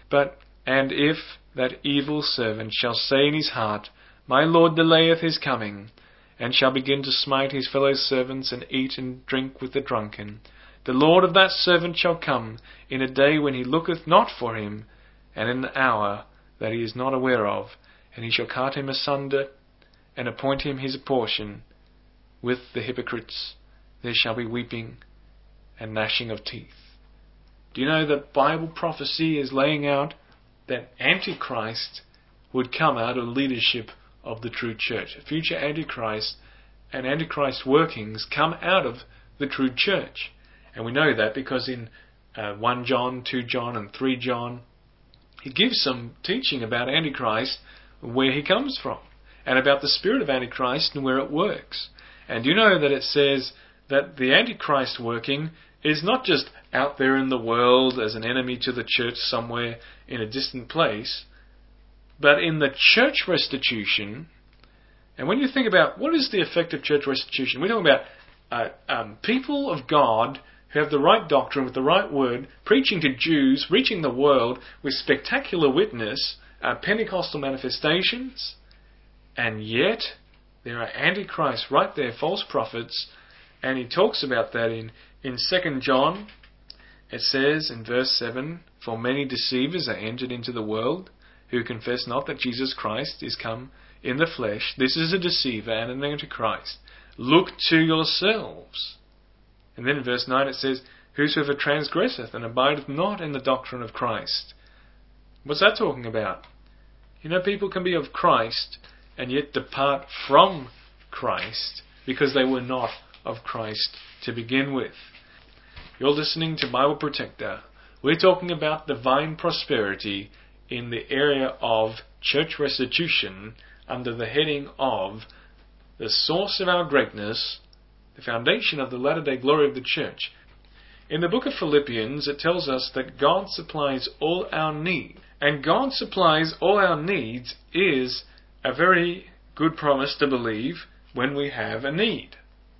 "And if that evil servant shall say in his heart, My Lord delayeth his coming, and shall begin to smite his fellow servants, and eat and drink with the drunken, the Lord of that servant shall come in a day when he looketh not for him, and in an hour that he is not aware of, and he shall cut him asunder, and appoint him his portion with the hypocrites. There shall be weeping and gnashing of teeth." Do you know that Bible prophecy is laying out that Antichrist would come out of leadership of the true church? A future Antichrist and Antichrist workings come out of the true church. And we know that because in 1 John, 2 John and 3 John, he gives some teaching about Antichrist, where he comes from, and about the spirit of Antichrist and where it works. And you know that it says that the Antichrist working is not just out there in the world as an enemy to the church somewhere in a distant place, but in the church restitution. And when you think about what is the effect of church restitution, we're talking about people of God who have the right doctrine with the right word, preaching to Jews, reaching the world with spectacular witness, Pentecostal manifestations, and yet there are antichrists right there, false prophets, and he talks about that in 2 John. It says in verse 7, "For many deceivers are entered into the world, who confess not that Jesus Christ is come in the flesh." This is a deceiver and an antichrist. "Look to yourselves." And then in verse 9 it says, "Whosoever transgresseth and abideth not in the doctrine of Christ." What's that talking about? You know, people can be of Christ and yet depart from Christ because they were not of Christ to begin with. You're listening to Bible Protector. We're talking about divine prosperity in the area of church restitution under the heading of the source of our greatness, the foundation of the latter-day glory of the church. In the book of Philippians, it tells us that God supplies all our needs. And God supplies all our needs is a very good promise to believe when we have a need.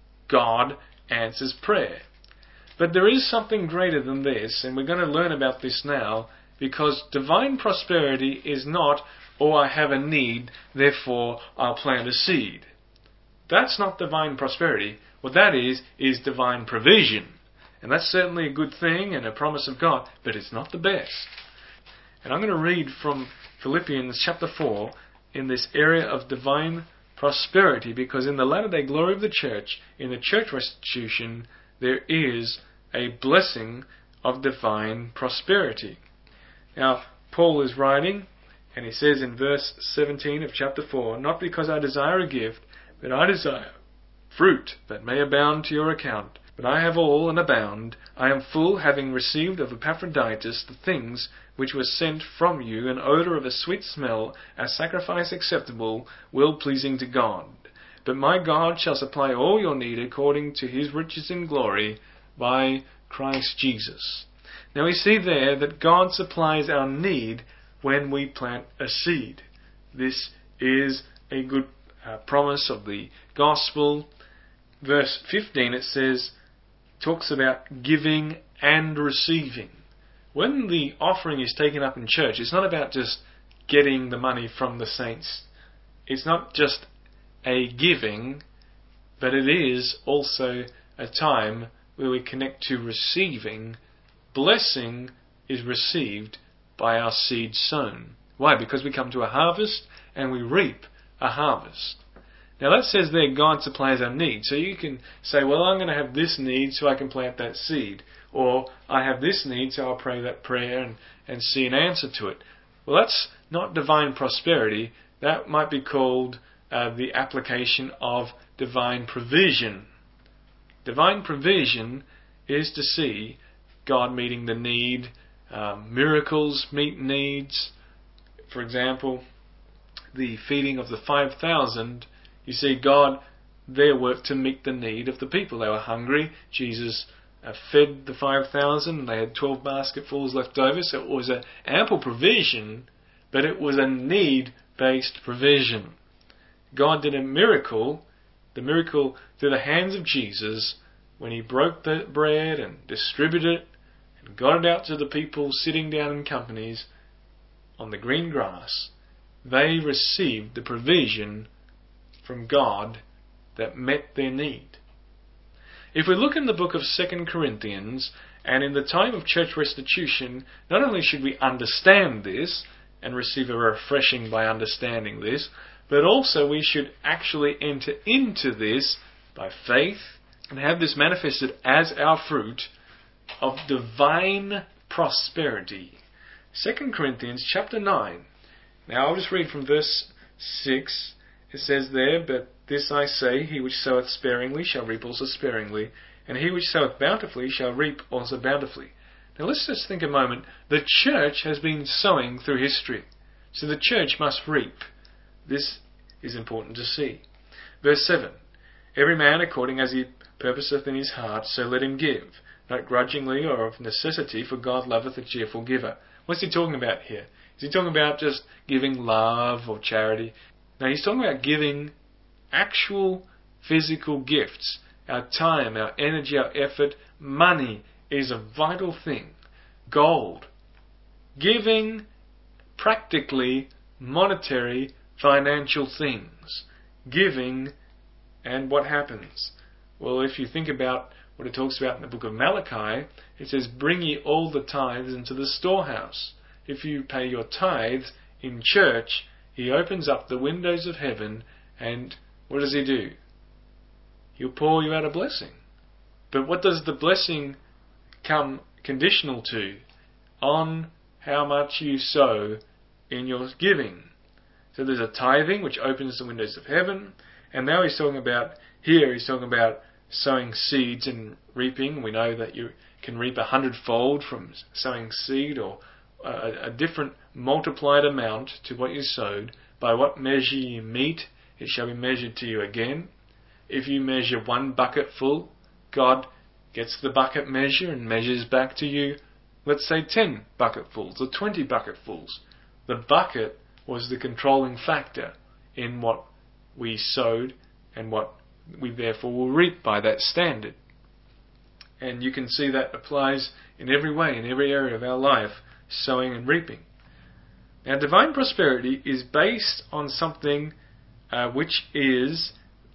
God answers prayer. But there is something greater than this, and we're going to learn about this now, because divine prosperity is not, "Oh, I have a need, therefore I'll plant a seed." That's not divine prosperity. What that is divine provision. And that's certainly a good thing and a promise of God, but it's not the best. And I'm going to read from Philippians chapter 4 in this area of divine prosperity, because in the latter-day glory of the church, in the church restitution, there is a blessing of divine prosperity. Now, Paul is writing, and he says in verse 17 of chapter 4, "Not because I desire a gift, but I desire fruit that may abound to your account. But I have all and abound. I am full, having received of Epaphroditus the things which were sent from you, an odour of a sweet smell, a sacrifice acceptable, well-pleasing to God. But my God shall supply all your need according to his riches in glory by Christ Jesus." Now we see there that God supplies our need when we plant a seed. This is a good promise of the gospel. Verse 15 it says, talks about giving and receiving. When the offering is taken up in church, it's not about just getting the money from the saints. It's not just a giving, but it is also a time where we connect to receiving. Blessing is received by our seed sown. Why? Because we come to a harvest and we reap a harvest. Now that says there God supplies our needs. So you can say, well, I'm going to have this need so I can plant that seed. Or I have this need so I'll pray that prayer and see an answer to it. Well, that's not divine prosperity. That might be called the application of divine provision. Divine provision is to see God meeting the need. Miracles meet needs. For example, the feeding of the 5,000, you see God there worked to meet the need of the people. They were hungry. Jesus fed the 5,000. They had 12 basketfuls left over. So it was an ample provision, but it was a need-based provision. God did a miracle, the miracle through the hands of Jesus, when He broke the bread and distributed it and got it out to the people sitting down in companies on the green grass. They received the provision from God that met their need. If we look in the book of 2 Corinthians, and in the time of church restitution, not only should we understand this and receive a refreshing by understanding this, but also we should actually enter into this by faith and have this manifested as our fruit of divine prosperity. 2 Corinthians chapter 9. Now I'll just read from verse 6. It says there, "But this I say, he which soweth sparingly shall reap also sparingly, and he which soweth bountifully shall reap also bountifully." Now let's just think a moment. The church has been sowing through history, so the church must reap. This is important to see. Verse 7, "Every man according as he purposeth in his heart, so let him give, not grudgingly or of necessity, for God loveth a cheerful giver." What's he talking about here? Is he talking about just giving love or charity? No, he's talking about giving actual physical gifts. Our time, our energy, our effort. Money is a vital thing. Gold. Giving practically monetary, financial things. Giving, and what happens? Well, if you think about what it talks about in the book of Malachi, it says, "Bring ye all the tithes into the storehouse." If you pay your tithes in church, He opens up the windows of heaven, and what does He do? He'll pour you out a blessing. But what does the blessing come conditional to? On how much you sow in your giving. So there's a tithing which opens the windows of heaven, and now he's talking about sowing seeds and reaping. We know that you can reap 100-fold from sowing seed, or a different multiplied amount to what you sowed. By what measure you mete, it shall be measured to you again. If you measure 1 bucketful, God gets the bucket measure and measures back to you, let's say 10 bucketfuls or 20 bucketfuls. The bucket was the controlling factor in what we sowed and what we therefore will reap by that standard. And you can see that applies in every way, in every area of our life, sowing and reaping. Now, divine prosperity is based on something which is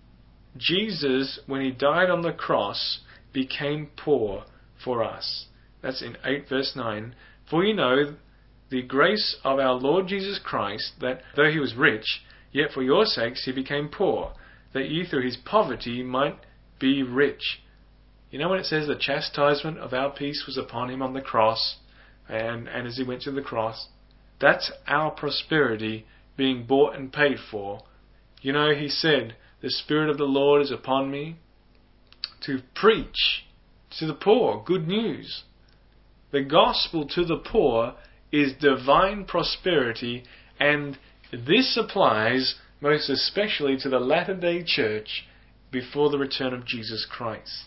Jesus, when He died on the cross, became poor for us. That's in 8 verse 9. "For you know the grace of our Lord Jesus Christ, that though He was rich, yet for your sakes He became poor, that ye through His poverty might be rich." You know when it says the chastisement of our peace was upon Him on the cross, and as He went to the cross, that's our prosperity being bought and paid for. You know, He said, "The Spirit of the Lord is upon me to preach to the poor good news." The gospel to the poor is divine prosperity, and this applies most especially to the latter-day church before the return of Jesus Christ.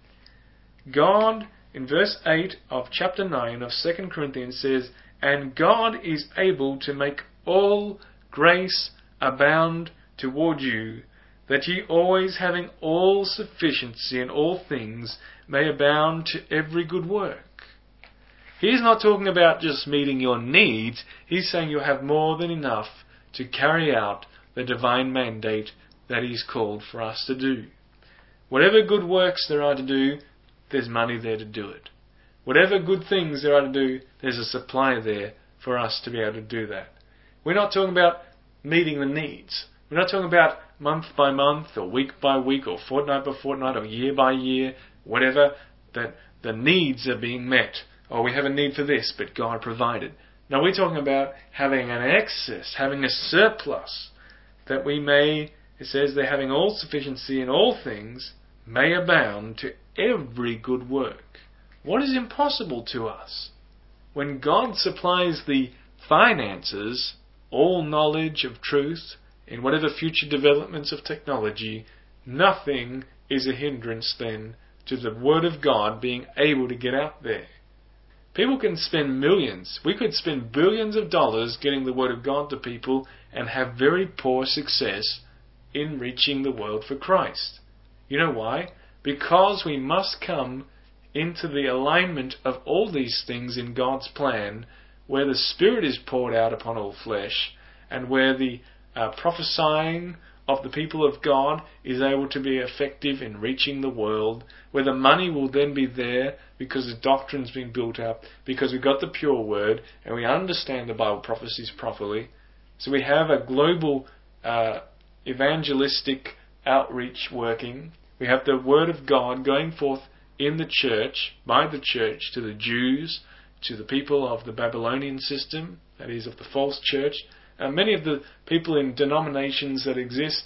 God, in verse 8 of chapter 9 of 2 Corinthians, says, "And God is able to make all grace abound toward you, that ye always having all sufficiency in all things may abound to every good work." He's not talking about just meeting your needs. He's saying you'll have more than enough to carry out the divine mandate that He's called for us to do. Whatever good works there are to do, there's money there to do it. Whatever good things there are to do, there's a supply there for us to be able to do that. We're not talking about meeting the needs. We're not talking about month by month or week by week or fortnight by fortnight or year by year, whatever, that the needs are being met. Or we have a need for this, but God provided. No, we're talking about having an excess, having a surplus, that we may, it says, they're having all sufficiency in all things, may abound to every good work. What is impossible to us? When God supplies the finances, all knowledge of truth, in whatever future developments of technology, nothing is a hindrance then to the Word of God being able to get out there. People can spend millions. We could spend billions of dollars getting the Word of God to people and have very poor success in reaching the world for Christ. You know why? Because we must come into the alignment of all these things in God's plan, where the Spirit is poured out upon all flesh, and where the prophesying of the people of God is able to be effective in reaching the world, where the money will then be there because the doctrine's been built up, because we've got the pure word and we understand the Bible prophecies properly. So we have a global evangelistic outreach working. We have the word of God going forth in the church, by the church, to the Jews, to the people of the Babylonian system, that is, of the false church. Many of the people in denominations that exist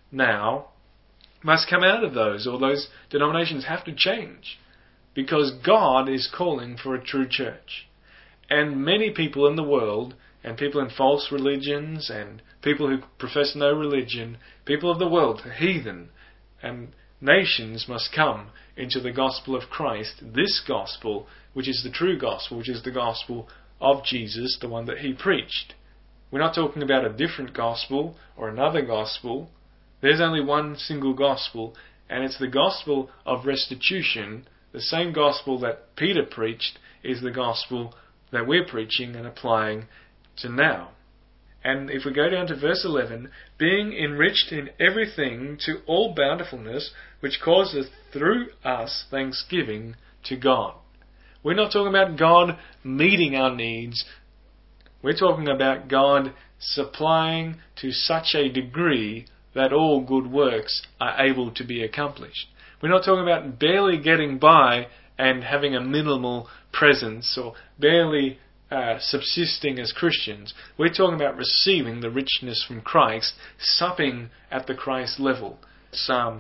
now must come out of those, or those denominations have to change, because God is calling for a true church. And many people in the world, and people in false religions, and people who profess no religion, people of the world, heathen, and nations must come into the gospel of Christ, this gospel, which is the true gospel, which is the gospel of Jesus, the one that he preached. We're not talking about a different gospel or another gospel. There's only one single gospel, and it's the gospel of restitution. The same gospel that Peter preached is the gospel that we're preaching and applying to now. And if we go down to verse 11, being enriched in everything to all bountifulness, which causeth through us thanksgiving to God. We're not talking about God meeting our needs. We're talking about God supplying to such a degree that all good works are able to be accomplished. We're not talking about barely getting by and having a minimal presence or barely subsisting as Christians. We're talking about receiving the richness from Christ, supping at the Christ level. Psalm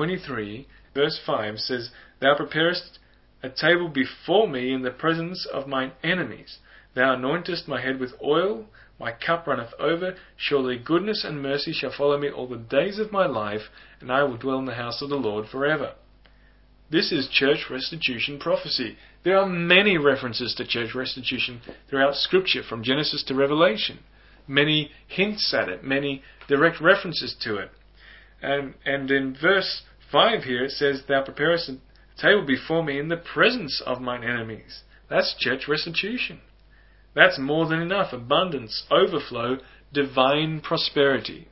23 verse 5 says, Thou preparest a table before me in the presence of mine enemies. Thou anointest my head with oil, my cup runneth over. Surely goodness and mercy shall follow me all the days of my life, and I will dwell in the house of the Lord forever. This is church restitution prophecy. There are many references to church restitution throughout Scripture, from Genesis to Revelation. Many hints at it, many direct references to it. And in verse 5 here it says, Thou preparest a table before me in the presence of mine enemies. That's church restitution. That's more than enough. Abundance, overflow, divine prosperity.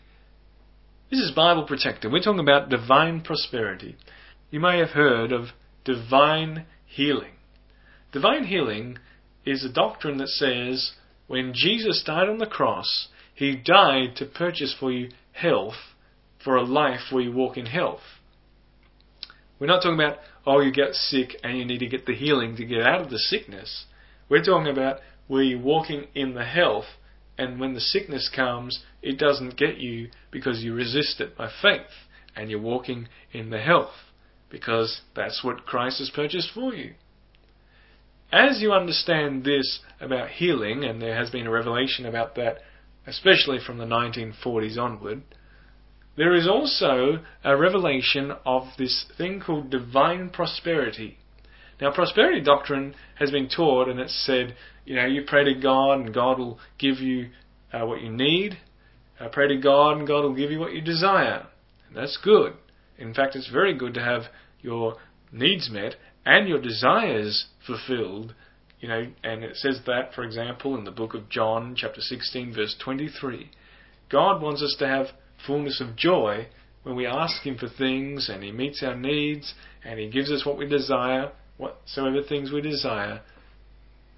This is Bible Protector. We're talking about divine prosperity. You may have heard of divine healing. Divine healing is a doctrine that says when Jesus died on the cross, he died to purchase for you health, for a life where you walk in health. We're not talking about, you get sick and you need to get the healing to get out of the sickness. We're talking about where you're walking in the health, and when the sickness comes, it doesn't get you because you resist it by faith, and you're walking in the health, because that's what Christ has purchased for you. As you understand this about healing, and there has been a revelation about that, especially from the 1940s onward, there is also a revelation of this thing called divine prosperity. Now, prosperity doctrine has been taught, and it's said, you pray to God and God will give you what you need. Pray to God and God will give you what you desire. And that's good. In fact, it's very good to have your needs met and your desires fulfilled. And it says that, for example, in the book of John, chapter 16, verse 23. God wants us to have fullness of joy when we ask Him for things, and He meets our needs, and He gives us what we desire, whatsoever things we desire.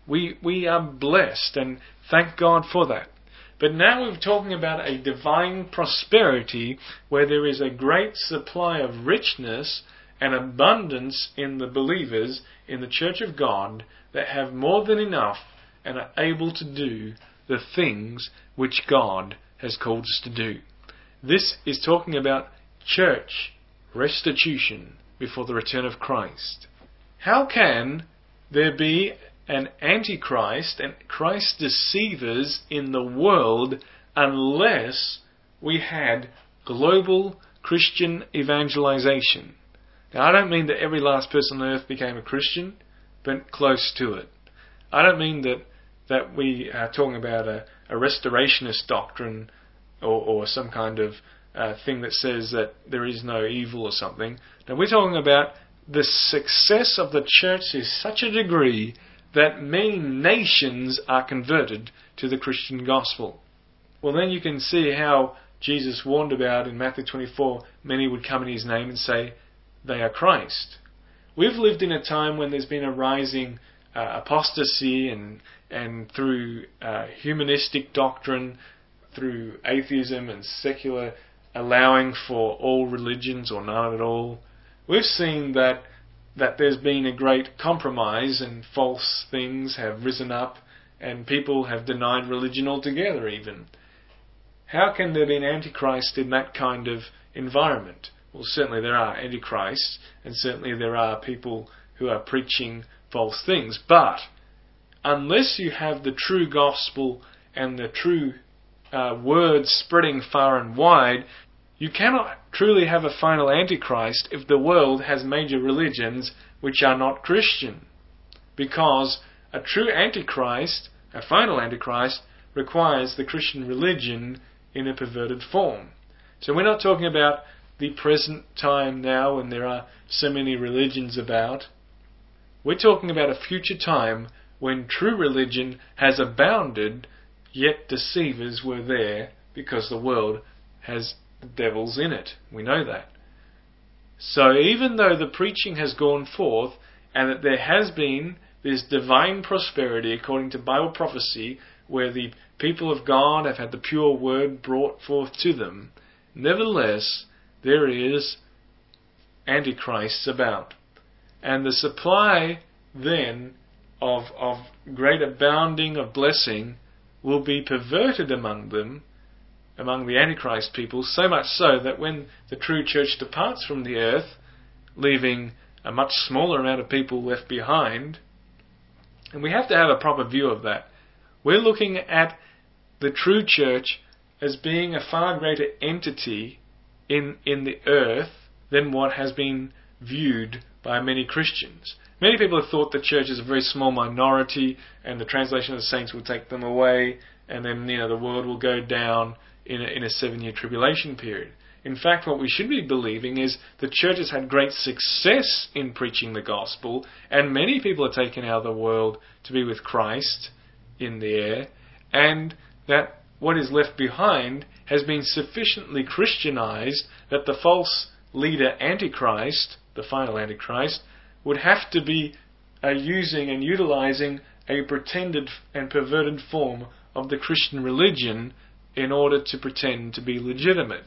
We are blessed, and thank God for that. But now we're talking about a divine prosperity where there is a great supply of richness and abundance in the believers in the Church of God that have more than enough and are able to do the things which God has called us to do. This is talking about church restitution before the return of Christ. How can there be an Antichrist and Christ deceivers in the world unless we had global Christian evangelization? Now, I don't mean that every last person on earth became a Christian, but close to it. I don't mean that we are talking about a restorationist doctrine or some kind of thing that says that there is no evil or something. Now, we're talking about the success of the church is such a degree that many nations are converted to the Christian gospel. Well, then you can see how Jesus warned about in Matthew 24, many would come in his name and say they are Christ. We've lived in a time when there's been a rising apostasy and through humanistic doctrine, through atheism and secular allowing for all religions or none at all. We've seen that there's been a great compromise and false things have risen up and people have denied religion altogether even. How can there be an Antichrist in that kind of environment? Well, certainly there are Antichrists and certainly there are people who are preaching false things. But unless you have the true gospel and the true word spreading far and wide, you cannot truly have a final Antichrist if the world has major religions which are not Christian. Because a true Antichrist, a final Antichrist, requires the Christian religion in a perverted form. So we're not talking about the present time now when there are so many religions about. We're talking about a future time when true religion has abounded, yet deceivers were there because the world has devils in it. We know that. So even though the preaching has gone forth and that there has been this divine prosperity according to Bible prophecy where the people of God have had the pure word brought forth to them, nevertheless there is antichrists about. And the supply then of great abounding of blessing will be perverted among them, among the Antichrist people, so much so that when the true church departs from the earth, leaving a much smaller amount of people left behind, and we have to have a proper view of that. We're looking at the true church as being a far greater entity in the earth than what has been viewed by many Christians. Many people have thought the church is a very small minority and the translation of the saints will take them away and then the world will go down in a 7-year tribulation period. In fact, what we should be believing is the church has had great success in preaching the gospel and many people are taken out of the world to be with Christ in the air, and that what is left behind has been sufficiently Christianized that the false leader Antichrist, the final Antichrist, would have to be using and utilizing a pretended and perverted form of the Christian religion in order to pretend to be legitimate.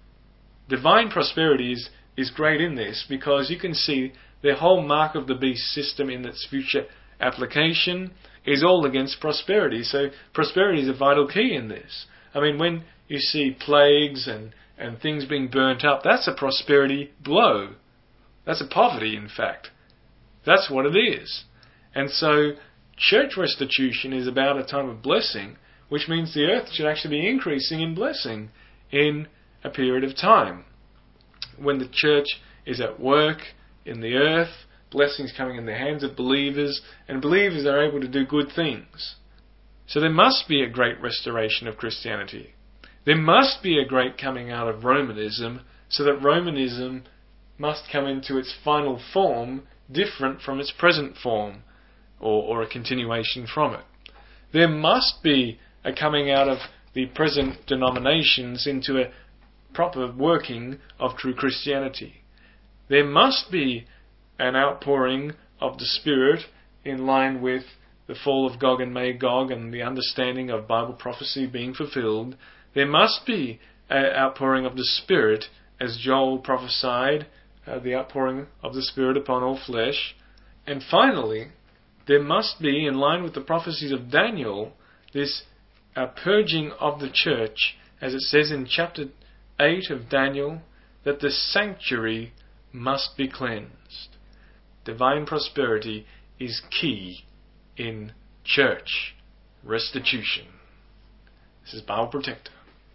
Divine prosperity is great in this because you can see the whole mark of the beast system in its future application is all against prosperity. So prosperity is a vital key in this. I mean, when you see plagues and things being burnt up, that's a prosperity blow. That's a poverty, in fact. That's what it is. And so church restitution is about a time of blessing, which means the earth should actually be increasing in blessing in a period of time. When the church is at work in the earth, blessings coming in the hands of believers, and believers are able to do good things. So there must be a great restoration of Christianity. There must be a great coming out of Romanism, so that Romanism must come into its final form different from its present form, or a continuation from it. There must be a coming out of the present denominations into a proper working of true Christianity. There must be an outpouring of the Spirit in line with the fall of Gog and Magog and the understanding of Bible prophecy being fulfilled, there must be an outpouring of the Spirit, as Joel prophesied, the outpouring of the Spirit upon all flesh. And finally, there must be, in line with the prophecies of Daniel, this purging of the church, as it says in chapter 8 of Daniel, that the sanctuary must be cleansed. Divine prosperity is key in church restitution. This is Bible Protector.